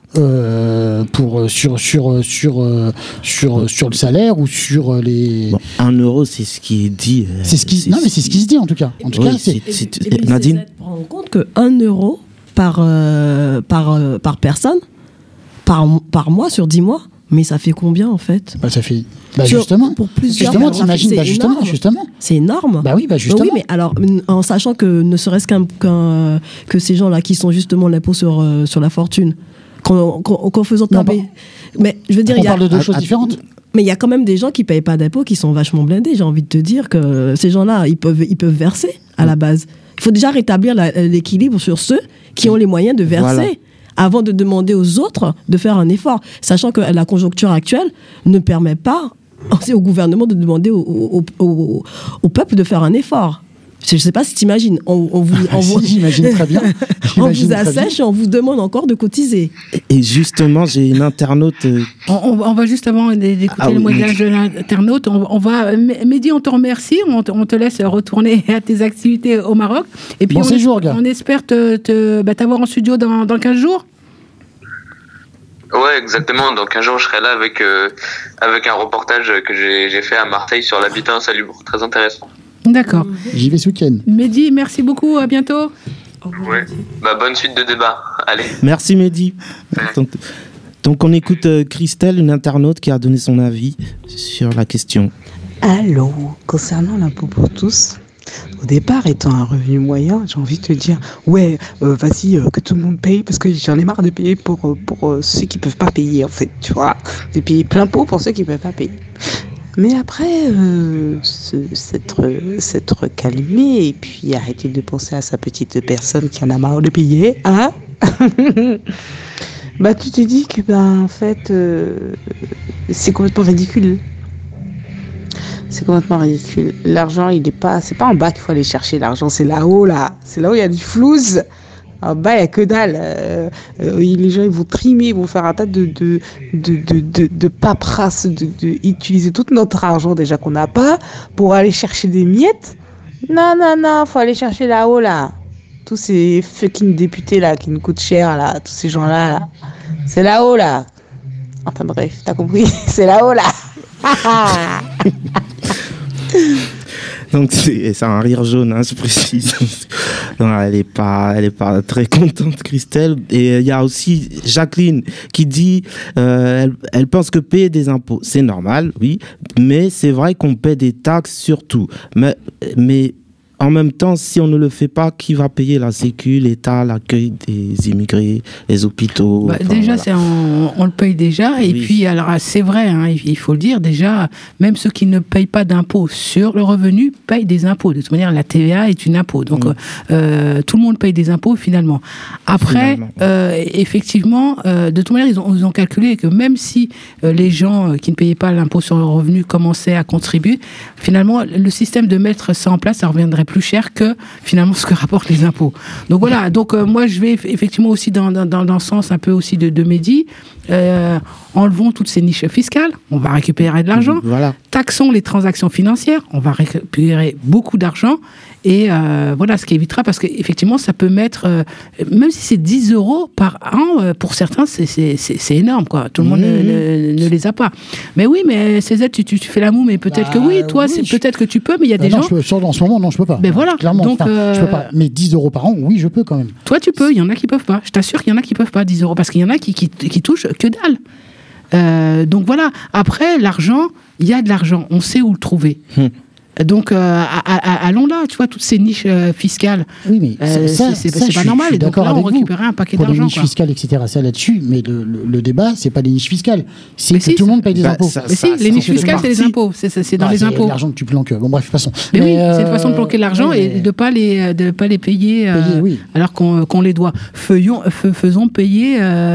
sur le salaire ou sur les... 1 euro, c'est ce qui est dit. C'est ce qui se dit en tout cas. Nadine, on rend compte que 1 euro par personne, par mois sur 10 mois, mais ça fait combien en fait? Ça fait... justement, pour plusieurs justement, t'imagines, justement. C'est énorme. Justement. Oui, mais alors, en sachant que ne serait-ce que ces gens-là qui sont justement l'impôt sur la fortune, qu'en faisant taper. Mais je veux dire, on parle de deux choses différentes. Mais il y a quand même des gens qui payent pas d'impôts qui sont vachement blindés. J'ai envie de te dire que ces gens-là, ils peuvent verser à la base. Il faut déjà rétablir l'équilibre sur ceux qui ont les moyens de verser. Voilà. Avant de demander aux autres de faire un effort, sachant que la conjoncture actuelle ne permet pas au gouvernement de demander au peuple de faire un effort. Je ne sais pas si tu imagines. J'imagine très bien. On vous assèche et on vous demande encore de cotiser. Et justement, j'ai une internaute... On va juste avant d'écouter le témoignage de l'internaute, Mehdi, on te remercie, on te laisse retourner à tes activités au Maroc. Et puis on espère t'avoir en studio dans 15 jours. Ouais, exactement. Dans 15 jours, je serai là avec un reportage que j'ai fait à Marseille sur l'habitat insalubre. Très intéressant. D'accord. J'y vais ce week-end. Mehdi, merci beaucoup, à bientôt. Ouais. Bonne suite de débat. Allez. Merci Mehdi. Ouais. Donc on écoute Christelle, une internaute qui a donné son avis sur la question. Allô, concernant l'impôt pour tous, au départ, étant un revenu moyen, j'ai envie de te dire, vas-y, que tout le monde paye, parce que j'en ai marre de payer pour ceux qui peuvent pas payer, en fait, tu vois, de payer plein pot pour ceux qui peuvent pas payer. Mais après, s'être calmé et puis arrêter de penser à sa petite personne qui en a marre de payer, hein. Tu te dis que, en fait, c'est complètement ridicule. C'est complètement ridicule. L'argent, c'est pas en bas qu'il faut aller chercher l'argent, c'est là-haut, là. C'est là où il y a du flouze. En bas, il n'y a que dalle. Les gens, ils vont trimer, ils vont faire un tas de paperasse, utiliser tout notre argent déjà qu'on n'a pas pour aller chercher des miettes. Non, faut aller chercher là-haut, là. Tous ces fucking députés, là, qui nous coûtent cher, là, tous ces gens-là, là. C'est là-haut, là. Enfin bref, t'as compris. C'est là-haut, là. Donc c'est un rire jaune, je précise. Non, elle est pas très contente, Christelle. Et il y a aussi Jacqueline qui dit, elle pense que payer des impôts, c'est normal, oui, mais c'est vrai qu'on paie des taxes surtout. Mais en même temps, si on ne le fait pas, qui va payer la sécu, l'État, l'accueil des immigrés, les hôpitaux? Déjà, on le paye déjà. Et puis, alors, c'est vrai, hein, il faut le dire, déjà, même ceux qui ne payent pas d'impôts sur le revenu payent des impôts. De toute manière, la TVA est une impôt. Donc, tout le monde paye des impôts, finalement. Après, effectivement, de toute manière, ils ont calculé que même si les gens qui ne payaient pas l'impôt sur le revenu commençaient à contribuer, finalement, le système de mettre ça en place, ça reviendrait plus cher que finalement ce que rapportent les impôts. Donc voilà, moi je vais effectivement aussi dans le sens un peu aussi de Mehdi. Enlevons toutes ces niches fiscales, on va récupérer de l'argent. Taxons les transactions financières, on va récupérer beaucoup d'argent. Et voilà, ce qui évitera, parce qu'effectivement, ça peut mettre, même si c'est 10 € par an, pour certains, c'est énorme, quoi. Tout le monde ne les a pas. Mais oui, mais ces aides, tu fais la moue, mais peut-être que oui, toi, peut-être que tu peux, mais il y a des gens... En ce moment, non, je peux pas. Ben voilà. Clairement, donc, je peux pas. Mais 10 € par an, oui, je peux quand même. Toi, tu peux, il y en a qui peuvent pas. Je t'assure qu'il y en a qui peuvent pas, 10 €, parce qu'il y en a qui touchent que dalle. Donc voilà, après, l'argent, il y a de l'argent, on sait où le trouver. Donc, allons là, tu vois, toutes ces niches fiscales. Oui, mais c'est pas normal. Et donc là, on récupérait un paquet d'argent. Pour les niches fiscales, etc., ça là-dessus, mais le débat, c'est pas les niches fiscales. C'est que tout le monde paye des impôts. Mais si, les niches fiscales, c'est les impôts. C'est dans les impôts. C'est l'argent que tu planques. Bon, bref, passons. Mais oui, c'est une façon de planquer l'argent et de pas les payer alors qu'on les doit. Faisons payer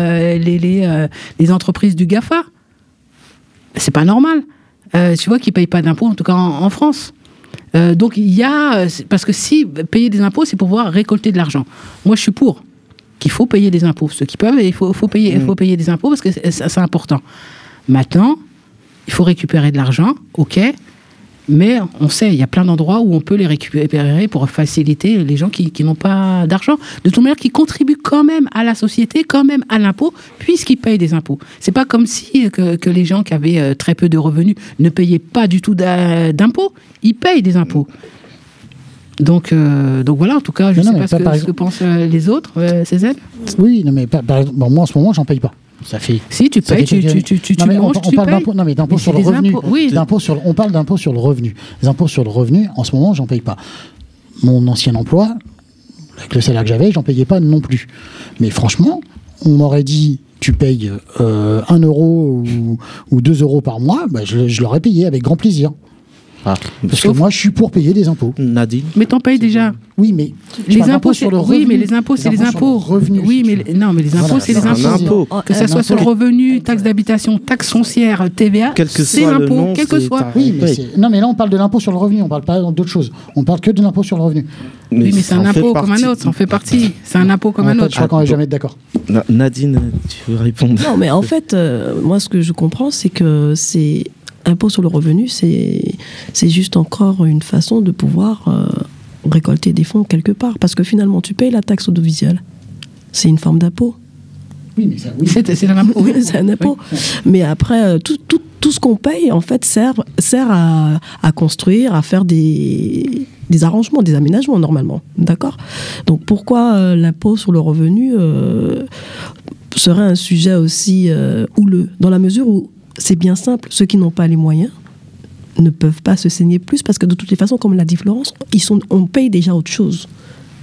les entreprises du GAFA. C'est pas normal. Tu vois, qui ne payent pas d'impôts, en tout cas en France. Donc, il y a... Parce que si payer des impôts, c'est pour pouvoir récolter de l'argent. Moi, je suis pour qu'il faut payer des impôts. Ceux qui peuvent, il faut payer des impôts parce que c'est important. Maintenant, il faut récupérer de l'argent, ok, mais on sait, il y a plein d'endroits où on peut les récupérer pour faciliter les gens qui n'ont pas d'argent, de toute manière qui contribuent quand même à la société, quand même à l'impôt, puisqu'ils payent des impôts. C'est pas comme si que les gens qui avaient très peu de revenus ne payaient pas du tout d'impôts, ils payent des impôts. Donc voilà, en tout cas, je ne sais pas ce que pensent les autres, ces aides. Oui, non, mais moi en ce moment, j'en paye pas. Ça fait. Si tu payes, tu manges, on parle d'impôt. Non, mais d'impôt sur le revenu. Oui. On parle d'impôt sur le revenu. Les impôts sur le revenu, en ce moment, j'en paye pas. Mon ancien emploi, avec le salaire que j'avais, j'en payais pas non plus. Mais franchement, on m'aurait dit, tu payes 1 € ou 2 € par mois, bah, je l'aurais payé avec grand plaisir. Parce que moi, je suis pour payer des impôts. Nadine. Mais t'en payes déjà. Oui, mais les impôts sur le revenu. Oui, mais les impôts, c'est les impôts. Oui, mais non, mais les impôts, c'est les impôts. Que ça soit sur le revenu, taxe d'habitation, taxe foncière, TVA, c'est l'impôt, quel que soit. Oui, mais là, on parle de l'impôt sur le revenu. On parle pas d'autre chose. On parle que de l'impôt sur le revenu. Oui, mais c'est un impôt comme un autre. Ça en fait partie. C'est un impôt comme un autre. Je crois qu'on va jamais être d'accord. Nadine, tu veux répondre? Non, mais en fait, moi, ce que je comprends, c'est que c'est impôt sur le revenu, c'est juste encore une façon de pouvoir récolter des fonds quelque part. Parce que finalement, tu payes la taxe audiovisuelle. C'est une forme d'impôt. Oui, mais ça, oui. C'est un impôt. Oui, c'est un impôt. Oui. Mais après, tout ce qu'on paye, en fait, sert à construire, à faire des arrangements, des aménagements, normalement. D'accord ? Donc, pourquoi l'impôt sur le revenu serait un sujet aussi houleux ? Dans la mesure où c'est bien simple, ceux qui n'ont pas les moyens ne peuvent pas se saigner plus parce que de toutes les façons, comme l'a dit Florence, on paye déjà autre chose. D'accord ?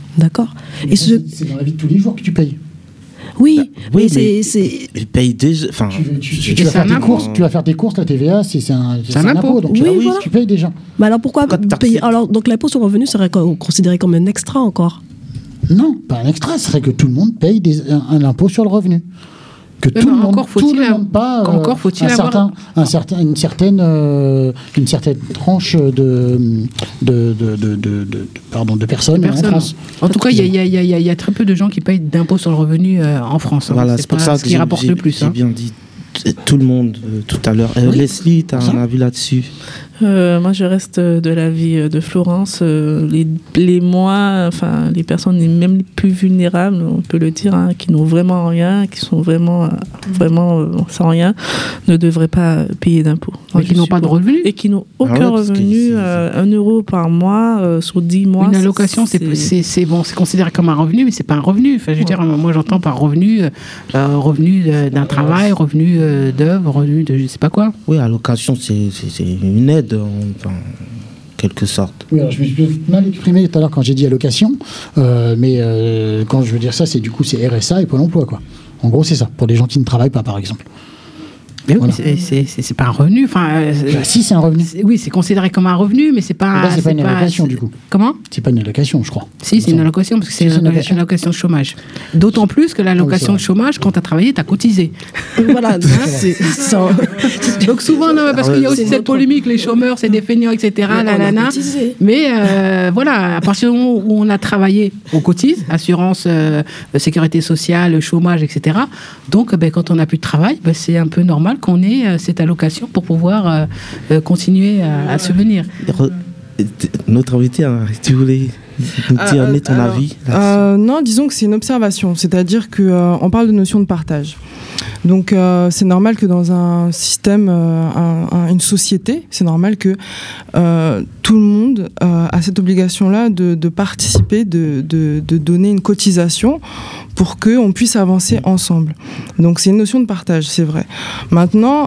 Et c'est dans la vie de tous les jours que tu payes. Oui, mais ils payent déjà. Enfin, tu vas faire tes courses. Tu vas faire tes courses, la TVA, c'est un impôt. Donc voilà. Tu payes déjà. Mais alors pourquoi payer ? Alors donc l'impôt sur le revenu serait considéré comme un extra encore ? Non, pas un extra. Ce serait que tout le monde paye un impôt sur le revenu. Que tout le monde, pas une certaine tranche de personnes en France. En tout cas, il y a très peu de gens qui payent d'impôts sur le revenu en France. Voilà, c'est pour ça ce qui rapporte le plus. J'ai bien dit tout le monde tout à l'heure. Leslie, tu as un avis là-dessus? Moi, je reste de l'avis de Florence. Les personnes même les plus vulnérables, on peut le dire, hein, qui n'ont vraiment rien, qui sont vraiment sans rien, ne devraient pas payer d'impôts. Et qui n'ont pas de revenus. Et qui n'ont aucun revenu. 1 € par mois sur 10 mois. Une allocation, c'est bon, c'est considéré comme un revenu, mais c'est pas un revenu. Enfin, je veux dire, moi, j'entends par revenu d'un travail, revenu d'œuvre, revenu de je sais pas quoi. Oui, allocation, c'est une aide. quelque sorte. Oui, alors je me suis mal exprimé tout à l'heure quand j'ai dit allocation, mais quand je veux dire ça, c'est RSA et Pôle emploi, quoi. En gros, c'est ça, pour des gens qui ne travaillent pas, par exemple. Mais oui, c'est pas un revenu. Si, c'est un revenu. Oui, c'est considéré comme un revenu, mais c'est pas. Là, c'est pas une allocation, du coup. Comment ? C'est pas une allocation, je crois. Si, c'est une allocation, parce que c'est une allocation de chômage. D'autant plus que l'allocation de chômage, quand tu as travaillé, tu as cotisé. Voilà, c'est ça. Donc souvent, non, parce qu'il y a aussi cette polémique, les chômeurs, c'est des feignants, etc. Mais voilà, à partir du moment où on a travaillé, on cotise, assurance, sécurité sociale, chômage, etc. Donc, quand on n'a plus de travail, c'est un peu normal qu'on ait cette allocation pour pouvoir continuer à subvenir. Notre invité, tu voulais nous dire ton avis non, disons que c'est une observation, c'est-à-dire qu'on parle de notion de partage. Donc c'est normal que dans un système, une société, c'est normal que tout le monde a cette obligation-là de participer, de donner une cotisation pour qu'on puisse avancer ensemble. Donc c'est une notion de partage, c'est vrai. Maintenant,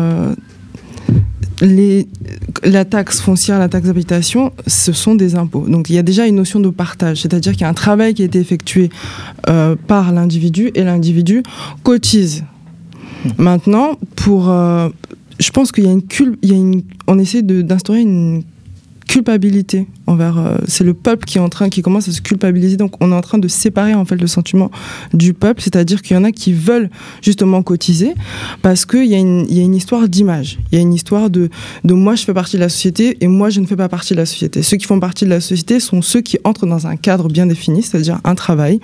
la taxe foncière, la taxe d'habitation, ce sont des impôts. Donc il y a déjà une notion de partage, c'est-à-dire qu'il y a un travail qui a été effectué par l'individu et l'individu cotise. Maintenant, je pense qu'il y a on essaie d'instaurer une culpabilité envers. C'est le peuple qui commence à se culpabiliser. Donc, on est en train de séparer en fait le sentiment du peuple, c'est-à-dire qu'il y en a qui veulent justement cotiser parce qu'il y a une histoire d'image. Il y a une histoire de moi je fais partie de la société et moi je ne fais pas partie de la société. Ceux qui font partie de la société sont ceux qui entrent dans un cadre bien défini, c'est-à-dire un travail.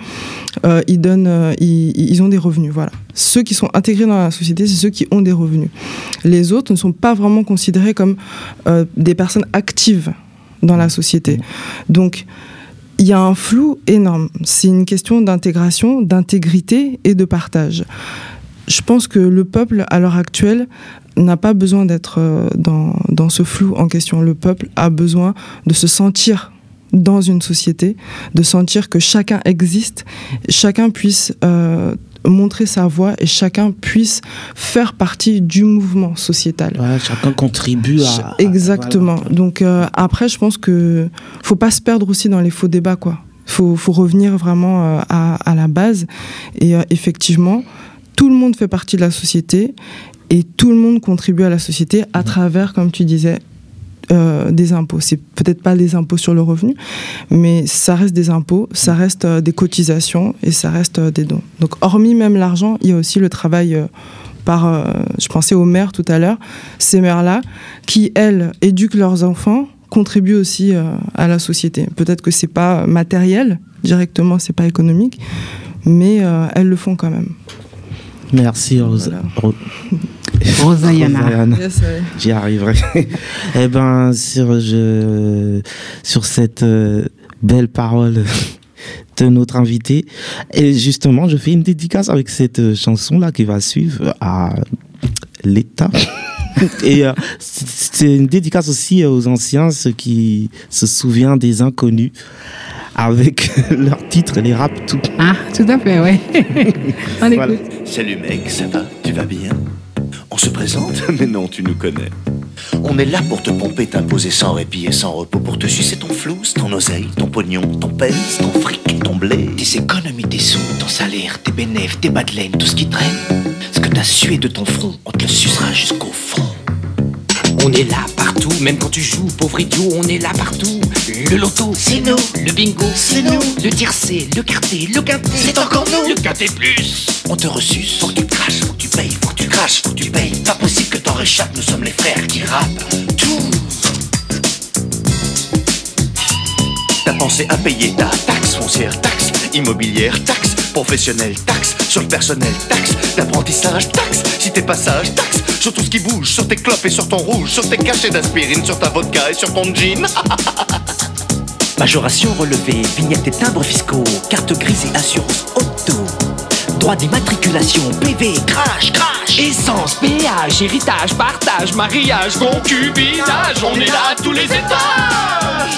Ils ont des revenus. Voilà. Ceux qui sont intégrés dans la société, c'est ceux qui ont des revenus. Les autres ne sont pas vraiment considérés comme des personnes actives dans la société. Donc, il y a un flou énorme. C'est une question d'intégration, d'intégrité et de partage. Je pense que le peuple, à l'heure actuelle, n'a pas besoin d'être dans ce flou en question. Le peuple a besoin de se sentir dans une société, de sentir que chacun existe, chacun puisse montrer sa voix et chacun puisse faire partie du mouvement sociétal. Ouais, chacun contribue à... Exactement. Voilà. Donc après, je pense que faut pas se perdre aussi dans les faux débats, quoi. Faut revenir vraiment à la base. Et effectivement, tout le monde fait partie de la société et tout le monde contribue à la société à travers, comme tu disais, des impôts. C'est peut-être pas les impôts sur le revenu, mais ça reste des impôts, ça reste des cotisations et ça reste des dons. Donc hormis même l'argent, il y a aussi le travail je pensais aux mères tout à l'heure, ces mères-là qui, elles, éduquent leurs enfants, contribuent aussi à la société. Peut-être que c'est pas matériel, directement, c'est pas économique, mais elles le font quand même. Merci, Rosayana. Yes, ouais. J'y arriverai. Eh ben, sur cette belle parole de notre invité, et justement, je fais une dédicace avec cette chanson-là qui va suivre à l'État. Et c'est une dédicace aussi aux anciens, ceux qui se souviennent des Inconnus, avec leur titre, les rap tout. Ah, tout à fait, ouais. On écoute. Voilà. Salut mec, ça va? Tu vas bien? On se présente? Mais non, tu nous connais. On est là pour te pomper, t'imposer sans répit et sans repos, pour te sucer ton flouze, ton oseille, ton pognon, ton pèse, ton fric, ton blé. Tes économies, tes sous, ton salaire, tes bénéfices, tes bas de laine, tout ce qui traîne. Ce que t'as sué de ton front, on te le sucera jusqu'au fond. On est là partout, même quand tu joues, pauvre idiot, on est là partout. Le loto, c'est nous. Le bingo, c'est nous. Le tiercé, le quarté, le quinté, c'est encore nous. Le quinté plus. On te ressuce, faut que tu craches, faut que tu payes, faut que tu craches, faut que tu payes. Pas possible que t'en réchappes, nous sommes les frères qui rappent tout. T'as pensé à payer ta taxe foncière, taxe immobilière, taxe professionnelle, taxe sur le personnel, taxe d'apprentissage, taxe si t'es pas sage, taxe sur tout ce qui bouge, sur tes clopes et sur ton rouge, sur tes cachets d'aspirine, sur ta vodka et sur ton jean. Majoration relevée, vignettes et timbres fiscaux, carte grise et assurance auto. Droit d'immatriculation, PV, crash, essence, péage, héritage, partage, mariage, concubinage. On est là à tous les étages.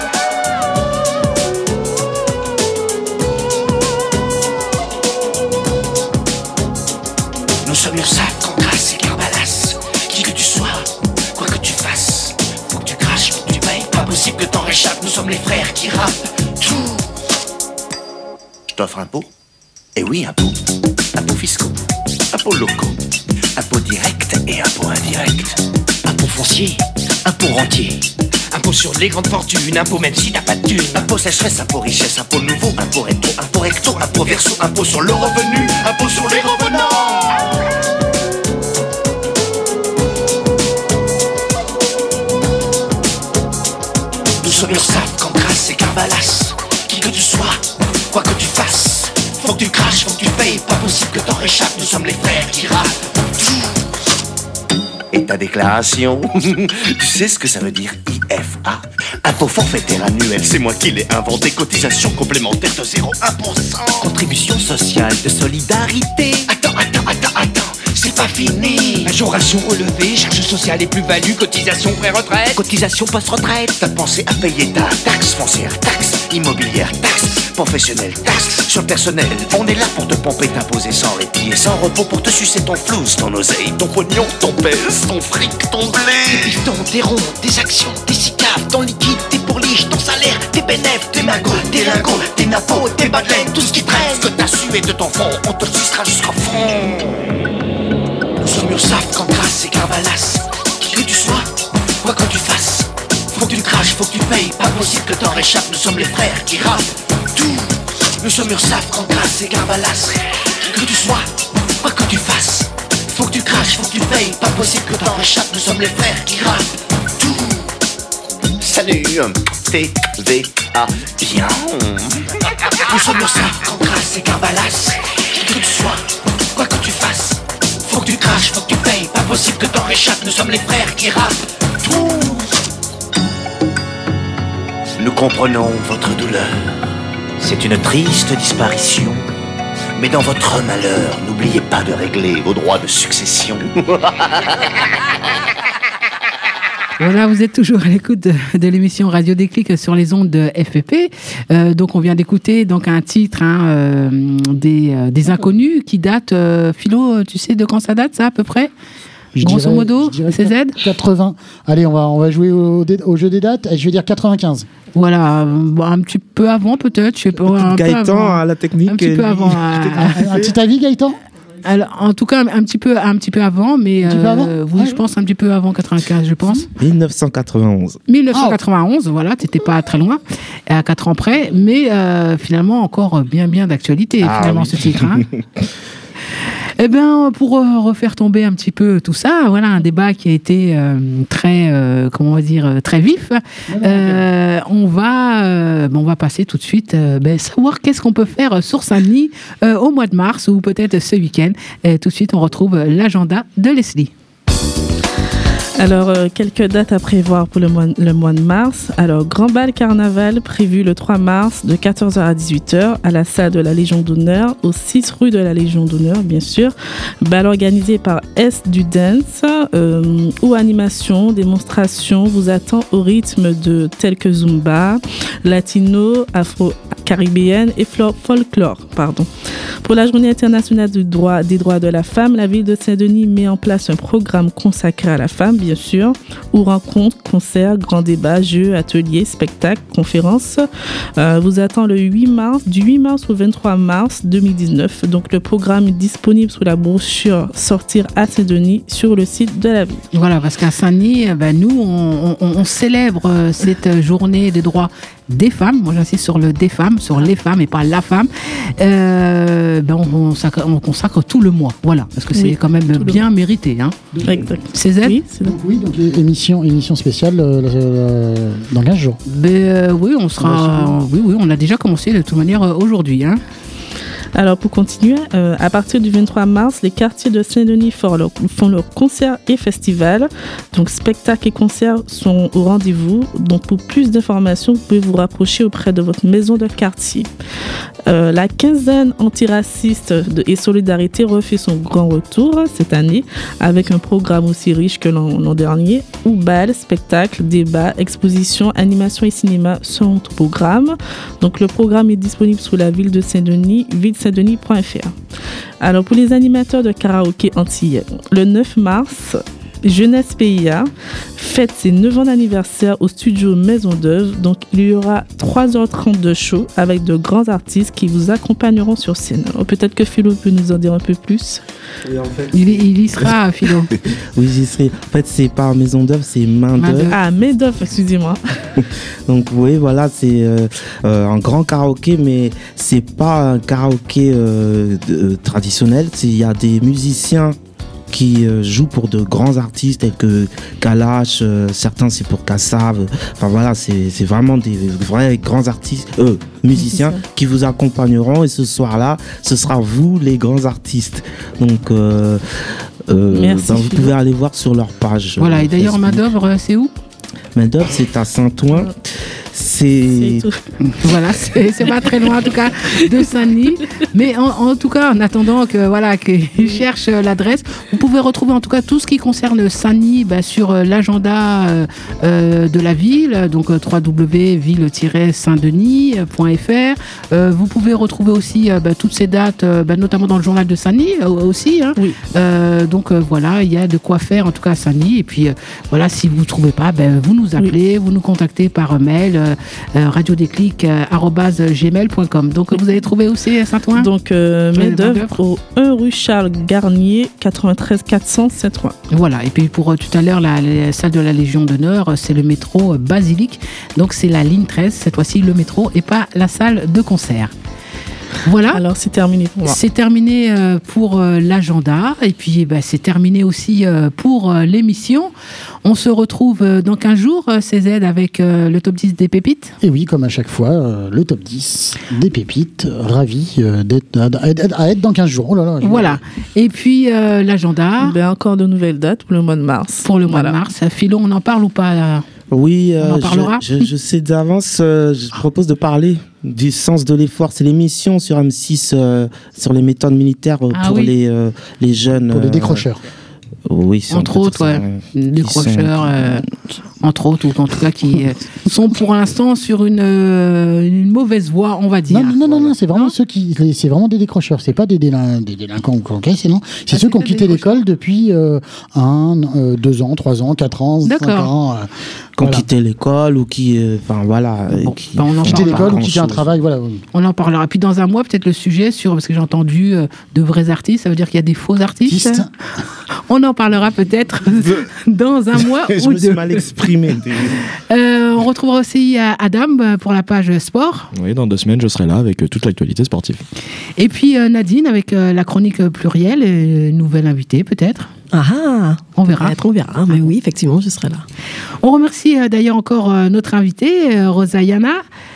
Nous sommes l'URSSAF, Cambalasse, qui que tu sois, quoi que tu fasses, faut que tu craches, faut que tu payes, pas possible que t'en réchappes, nous sommes les frères qui rappent. Tout. Je t'offre un pot. Eh oui, un pot. Impôts fiscaux, impôts locaux, impôts directs et impôts indirects. Impôts fonciers, impôts rentiers. Impôt sur les grandes fortunes, impôt même si t'as pas de thunes. Impôt sécheresse, impôt richesse, impôt nouveau, impôt rétro, impôt recto, impôt verso, impôt sur le revenu, impôt sur les revenants. Nous sommes URSAF, Cancras et Carvalas. Qui que tu sois, quoi que tu fasses, faut que tu craches, faut que tu payes, pas possible que t'en réchappes, nous sommes les frères qui rappent. Et ta déclaration, tu sais ce que ça veut dire IFA? Impôt forfaitaire annuel, c'est moi qui l'ai inventé. Cotisation complémentaire de 0,1%. Contribution sociale de solidarité. Attends, c'est pas fini. Majoration relevée, charges sociales et plus-value, cotisation pré-retraite, cotisation post-retraite. T'as pensé à payer ta taxe foncière, taxe immobilière, taxe professionnelle, taxe sur le personnel. On est là pour te pomper, t'imposer sans répit et sans repos, pour te sucer ton flouze, ton oseille, ton pognon, ton pèse, ton fric, ton blé. Tes pistons, tes ronds, tes actions, tes SICAV, ton liquide, tes pourliches, ton salaire, tes bénéfices, tes magots, tes lingots, tes nappos, tes bas de laine, tout ce qui traîne. Ce que t'as sué de ton fond, on te le sucera jusqu'au fond. Nous sommes URSAF, Cancras et Carvalas. Qui que tu sois, quoi que tu fasses, faut que tu craches, faut que tu payes, pas possible que t'en réchappes, nous sommes les frères qui rappent. Tout. Nous sommes URSAF, Cancras et Carvalas. Qui que tu sois, quoi que tu fasses, faut que tu craches, faut que tu payes, pas possible que t'en réchappes, nous sommes les frères qui rappent. Tout. Salut, TVA, bien. Nous sommes URSAF, Cancras et Carvalas. Qui que tu sois, quoi que tu fasses, faut que tu craches, faut que tu payes, pas possible que t'en réchappes, nous sommes les frères qui rappent. Tout. Nous comprenons votre douleur. C'est une triste disparition. Mais dans votre malheur, n'oubliez pas de régler vos droits de succession. Voilà, vous êtes toujours à l'écoute de l'émission Radio Déclic sur les ondes de FPP. Donc, on vient d'écouter donc un titre des Inconnus qui date, Philo, tu sais de quand ça date, ça, à peu près? Grosso modo, CZ 80. Allez, on va jouer au jeu des dates. Je vais dire 95. Voilà, un petit peu avant peut-être. Je sais pas. Gaëtan à la technique. Un petit peu avant. Un petit avis, Gaëtan? Alors, en tout cas, un petit peu avant, mais oui, je pense un petit peu avant 95, je pense. 1991. 1991, voilà, t'étais pas très loin, à 4 ans près, mais finalement encore bien d'actualité, finalement, ce titre. Hein. Eh bien, pour refaire tomber un petit peu tout ça, voilà un débat qui a été très vif. On va passer tout de suite savoir qu'est-ce qu'on peut faire sur Saint-Denis au mois de mars ou peut-être ce week-end. Tout de suite, on retrouve l'agenda de Leslie. Alors, quelques dates à prévoir pour le mois de mars. Alors, Grand Bal Carnaval prévu le 3 mars de 14h à 18h à la salle de la Légion d'honneur, au 6 rue de la Légion d'honneur, bien sûr. Bal organisé par S du Dance, où animation, démonstration vous attend au rythme de tels que Zumba, Latino, Afro-Caribéenne et folklore. Pour la Journée internationale des droits de la femme, la ville de Saint-Denis met en place un programme consacré à la femme, bien sûr, où rencontres, concerts, grands débats, jeux, ateliers, spectacles, conférences. Vous attend du 8 mars au 23 mars 2019. Donc le programme est disponible sous la brochure Sortir à Saint-Denis sur le site de la ville. Voilà, parce qu'à Saint-Denis, nous, on célèbre cette journée des droits des femmes. Moi, j'insiste sur le des femmes, sur les femmes et pas la femme. On consacre tout le mois. Voilà, parce que c'est quand même bien mérité. Hein. Exact. CZ ? Donc émission spéciale dans 15 jours. Oui, on a déjà commencé de toute manière aujourd'hui. Hein. Alors pour continuer, à partir du 23 mars, les quartiers de Saint-Denis font leurs concerts et festivals. Donc spectacles et concerts sont au rendez-vous. Donc pour plus d'informations, vous pouvez vous rapprocher auprès de votre maison de quartier. La quinzaine antiraciste et solidarité refait son grand retour cette année avec un programme aussi riche que l'an dernier où bal, spectacles, débats, expositions, animations et cinéma sont au programme. Donc le programme est disponible sur la ville de Saint-Denis, ville-saint-denis.fr. Alors pour les animateurs de karaoké antillais, le 9 mars, Jeunesse PIA fête ses 9 ans d'anniversaire au studio Maison d'Œuvre. Donc il y aura 3h30 de show avec de grands artistes qui vous accompagneront sur scène. Alors, peut-être que Philo peut nous en dire un peu plus. Oui, en fait... il y sera, Philo. Oui, j'y serai. En fait, c'est pas Maison d'Œuvre, c'est Main d'Œuvre. Ah, Main d'Œuvre, excusez-moi. Donc oui, voilà, c'est un grand karaoké, mais c'est pas un karaoké traditionnel. Il y a des musiciens qui jouent pour de grands artistes tels que Kalash, certains c'est pour Kassav. Enfin voilà, c'est vraiment des vrais grands artistes, musiciens qui vous accompagneront, et ce soir-là, ce sera vous les grands artistes. Donc vous pouvez aller voir sur leur page. Voilà, et d'ailleurs Main d'Œuvre, c'est où? Main d'Œuvre, c'est à Saint-Ouen. Voilà, c'est pas très loin en tout cas de Saint-Denis, mais en tout cas en attendant qu'ils cherchent l'adresse, vous pouvez retrouver en tout cas tout ce qui concerne Saint-Denis sur l'agenda de la ville, donc www.ville-saint-denis.fr. Vous pouvez retrouver aussi toutes ces dates, notamment dans le journal de Saint-Denis aussi. Oui. Donc voilà, il y a de quoi faire en tout cas à Saint-Denis. Et puis voilà, si vous ne trouvez pas, vous nous appelez, vous nous contactez par mail. radiodéclic@gmail.com. Donc vous allez trouver aussi à Saint-Ouen. Donc Main d'Œuvre au 1 rue Charles Garnier, 93 400 Saint-Ouen. Voilà, et puis pour tout à l'heure la salle de la Légion d'honneur, c'est le métro Basilique, donc c'est la ligne 13 cette fois-ci, le métro, et pas la salle de concert. Voilà. Alors c'est terminé pour moi. C'est terminé pour l'agenda, et puis c'est terminé aussi pour l'émission. On se retrouve dans 15 jours, CZ, avec le top 10 des pépites. Et oui, comme à chaque fois, le top 10 des pépites. Ravi à être dans 15 jours. Oh là là, voilà. Et puis l'agenda. Encore de nouvelles dates pour le mois de mars. Pour le mois de mars. Philo, on en parle ou pas Oui, on en parlera. Je sais d'avance, je propose de parler du sens de l'effort. C'est l'émission sur M6 sur les méthodes militaires pour les jeunes. Pour les décrocheurs. Oui, entre autres, décrocheurs, entre autres, ou en tout cas qui sont pour l'instant sur une mauvaise voie, on va dire. Non, c'est vraiment c'est vraiment des décrocheurs. C'est pas des délinquants ou quoi, c'est ceux qui ont quitté l'école depuis 1, 2 ans, 3 ans, 4 ans, 5 ans. Qui ont quitté l'école ou qui, quitté l'école ou quitté un travail, voilà. On en parlera. Puis dans un mois, peut-être le sujet parce que j'ai entendu de vrais artistes, ça veut dire qu'il y a des faux artistes. On en parlera peut-être dans un mois je ou me suis mal exprimé. On retrouvera aussi Adam pour la page sport. Oui, dans 2 semaines, je serai là avec toute l'actualité sportive. Et puis Nadine avec la chronique plurielle, une nouvelle invitée peut-être. On verra. On verra, mais oui, effectivement, je serai là. On remercie d'ailleurs encore notre invitée, Rosayana.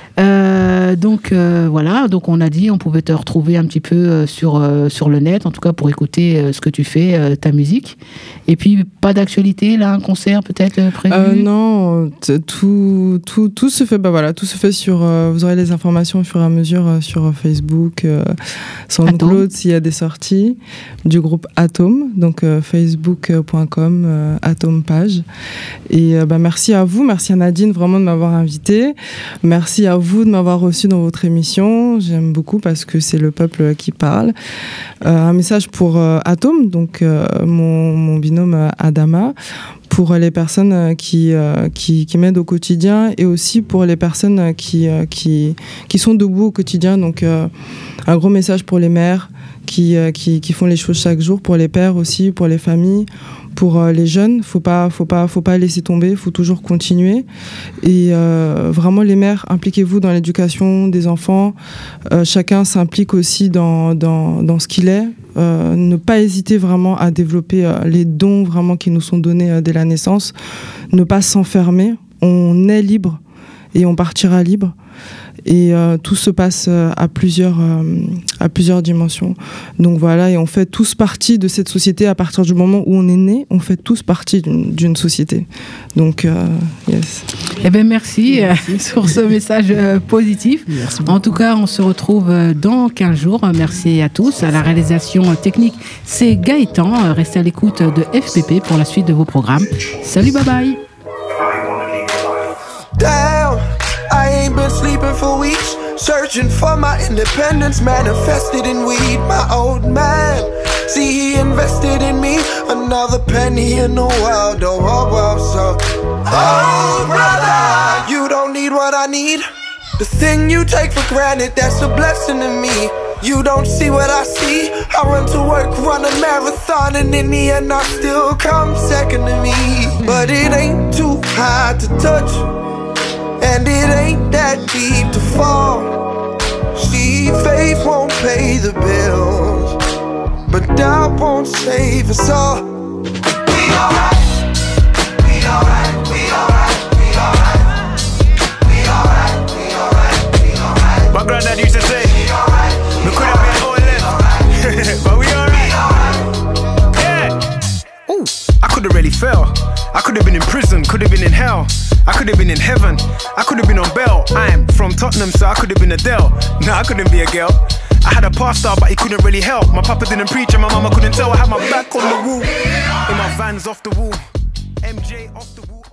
Voilà, donc on a dit on pouvait te retrouver un petit peu sur le net, en tout cas pour écouter ce que tu fais, ta musique. Et puis pas d'actualité là, un concert peut-être prévu? Non, tout se fait, tout se fait sur. Vous aurez les informations au fur et à mesure sur Facebook, SoundCloud s'il y a des sorties du groupe Atom, donc facebook.com Atom page. Et merci à vous, merci à Nadine vraiment de m'avoir invitée, merci à vous de m'avoir reçu dans votre émission. J'aime beaucoup parce que c'est le peuple qui parle. Un message pour Atom, donc mon binôme Adama, pour les personnes qui m'aident au quotidien, et aussi pour les personnes qui sont debout au quotidien. Donc un gros message pour les mères qui font les choses chaque jour, pour les pères aussi, pour les familles, pour les jeunes. Faut pas laisser tomber, faut toujours continuer. Et vraiment les mères, impliquez-vous dans l'éducation des enfants. Chacun s'implique aussi dans ce qu'il est. Ne pas hésiter vraiment à développer les dons vraiment qui nous sont donnés dès la naissance. Ne pas s'enfermer. On est libre et on partira libre. Et tout se passe à plusieurs dimensions. Donc voilà, et on fait tous partie de cette société à partir du moment où on est né. On fait tous partie d'une société. Donc, yes. Eh bien, merci sur ce message positif. En tout cas, on se retrouve dans 15 jours. Merci à tous. À la réalisation technique, c'est Gaëtan. Restez à l'écoute de FPP pour la suite de vos programmes. Salut, bye bye. Damn, I ain't been sleeping for weeks, searching for my independence, manifested in weed. My old man, see he invested in me, another penny in the world, oh, so Oh, brother, you don't need what I need. The thing you take for granted, that's a blessing to me. You don't see what I see. I run to work, run a marathon, and in the end I still come second to me. But it ain't too high to touch, and it ain't that deep to fall. See, faith won't pay the bills, but doubt won't save us all. We alright, we alright, we alright, we alright, we alright, we alright, we alright. My granddad used to say, we could have been all left, but we alright. Yeah. Ooh, I could have really fell. I could have been in prison, could have been in hell. I could have been in heaven, I could have been on bail. I'm from Tottenham, so I could have been Adele. Nah, I couldn't be a girl. I had a pastor, but he couldn't really help. My papa didn't preach and my mama couldn't tell. I had my back on the wall, in my Vans off the wall, MJ off the wall.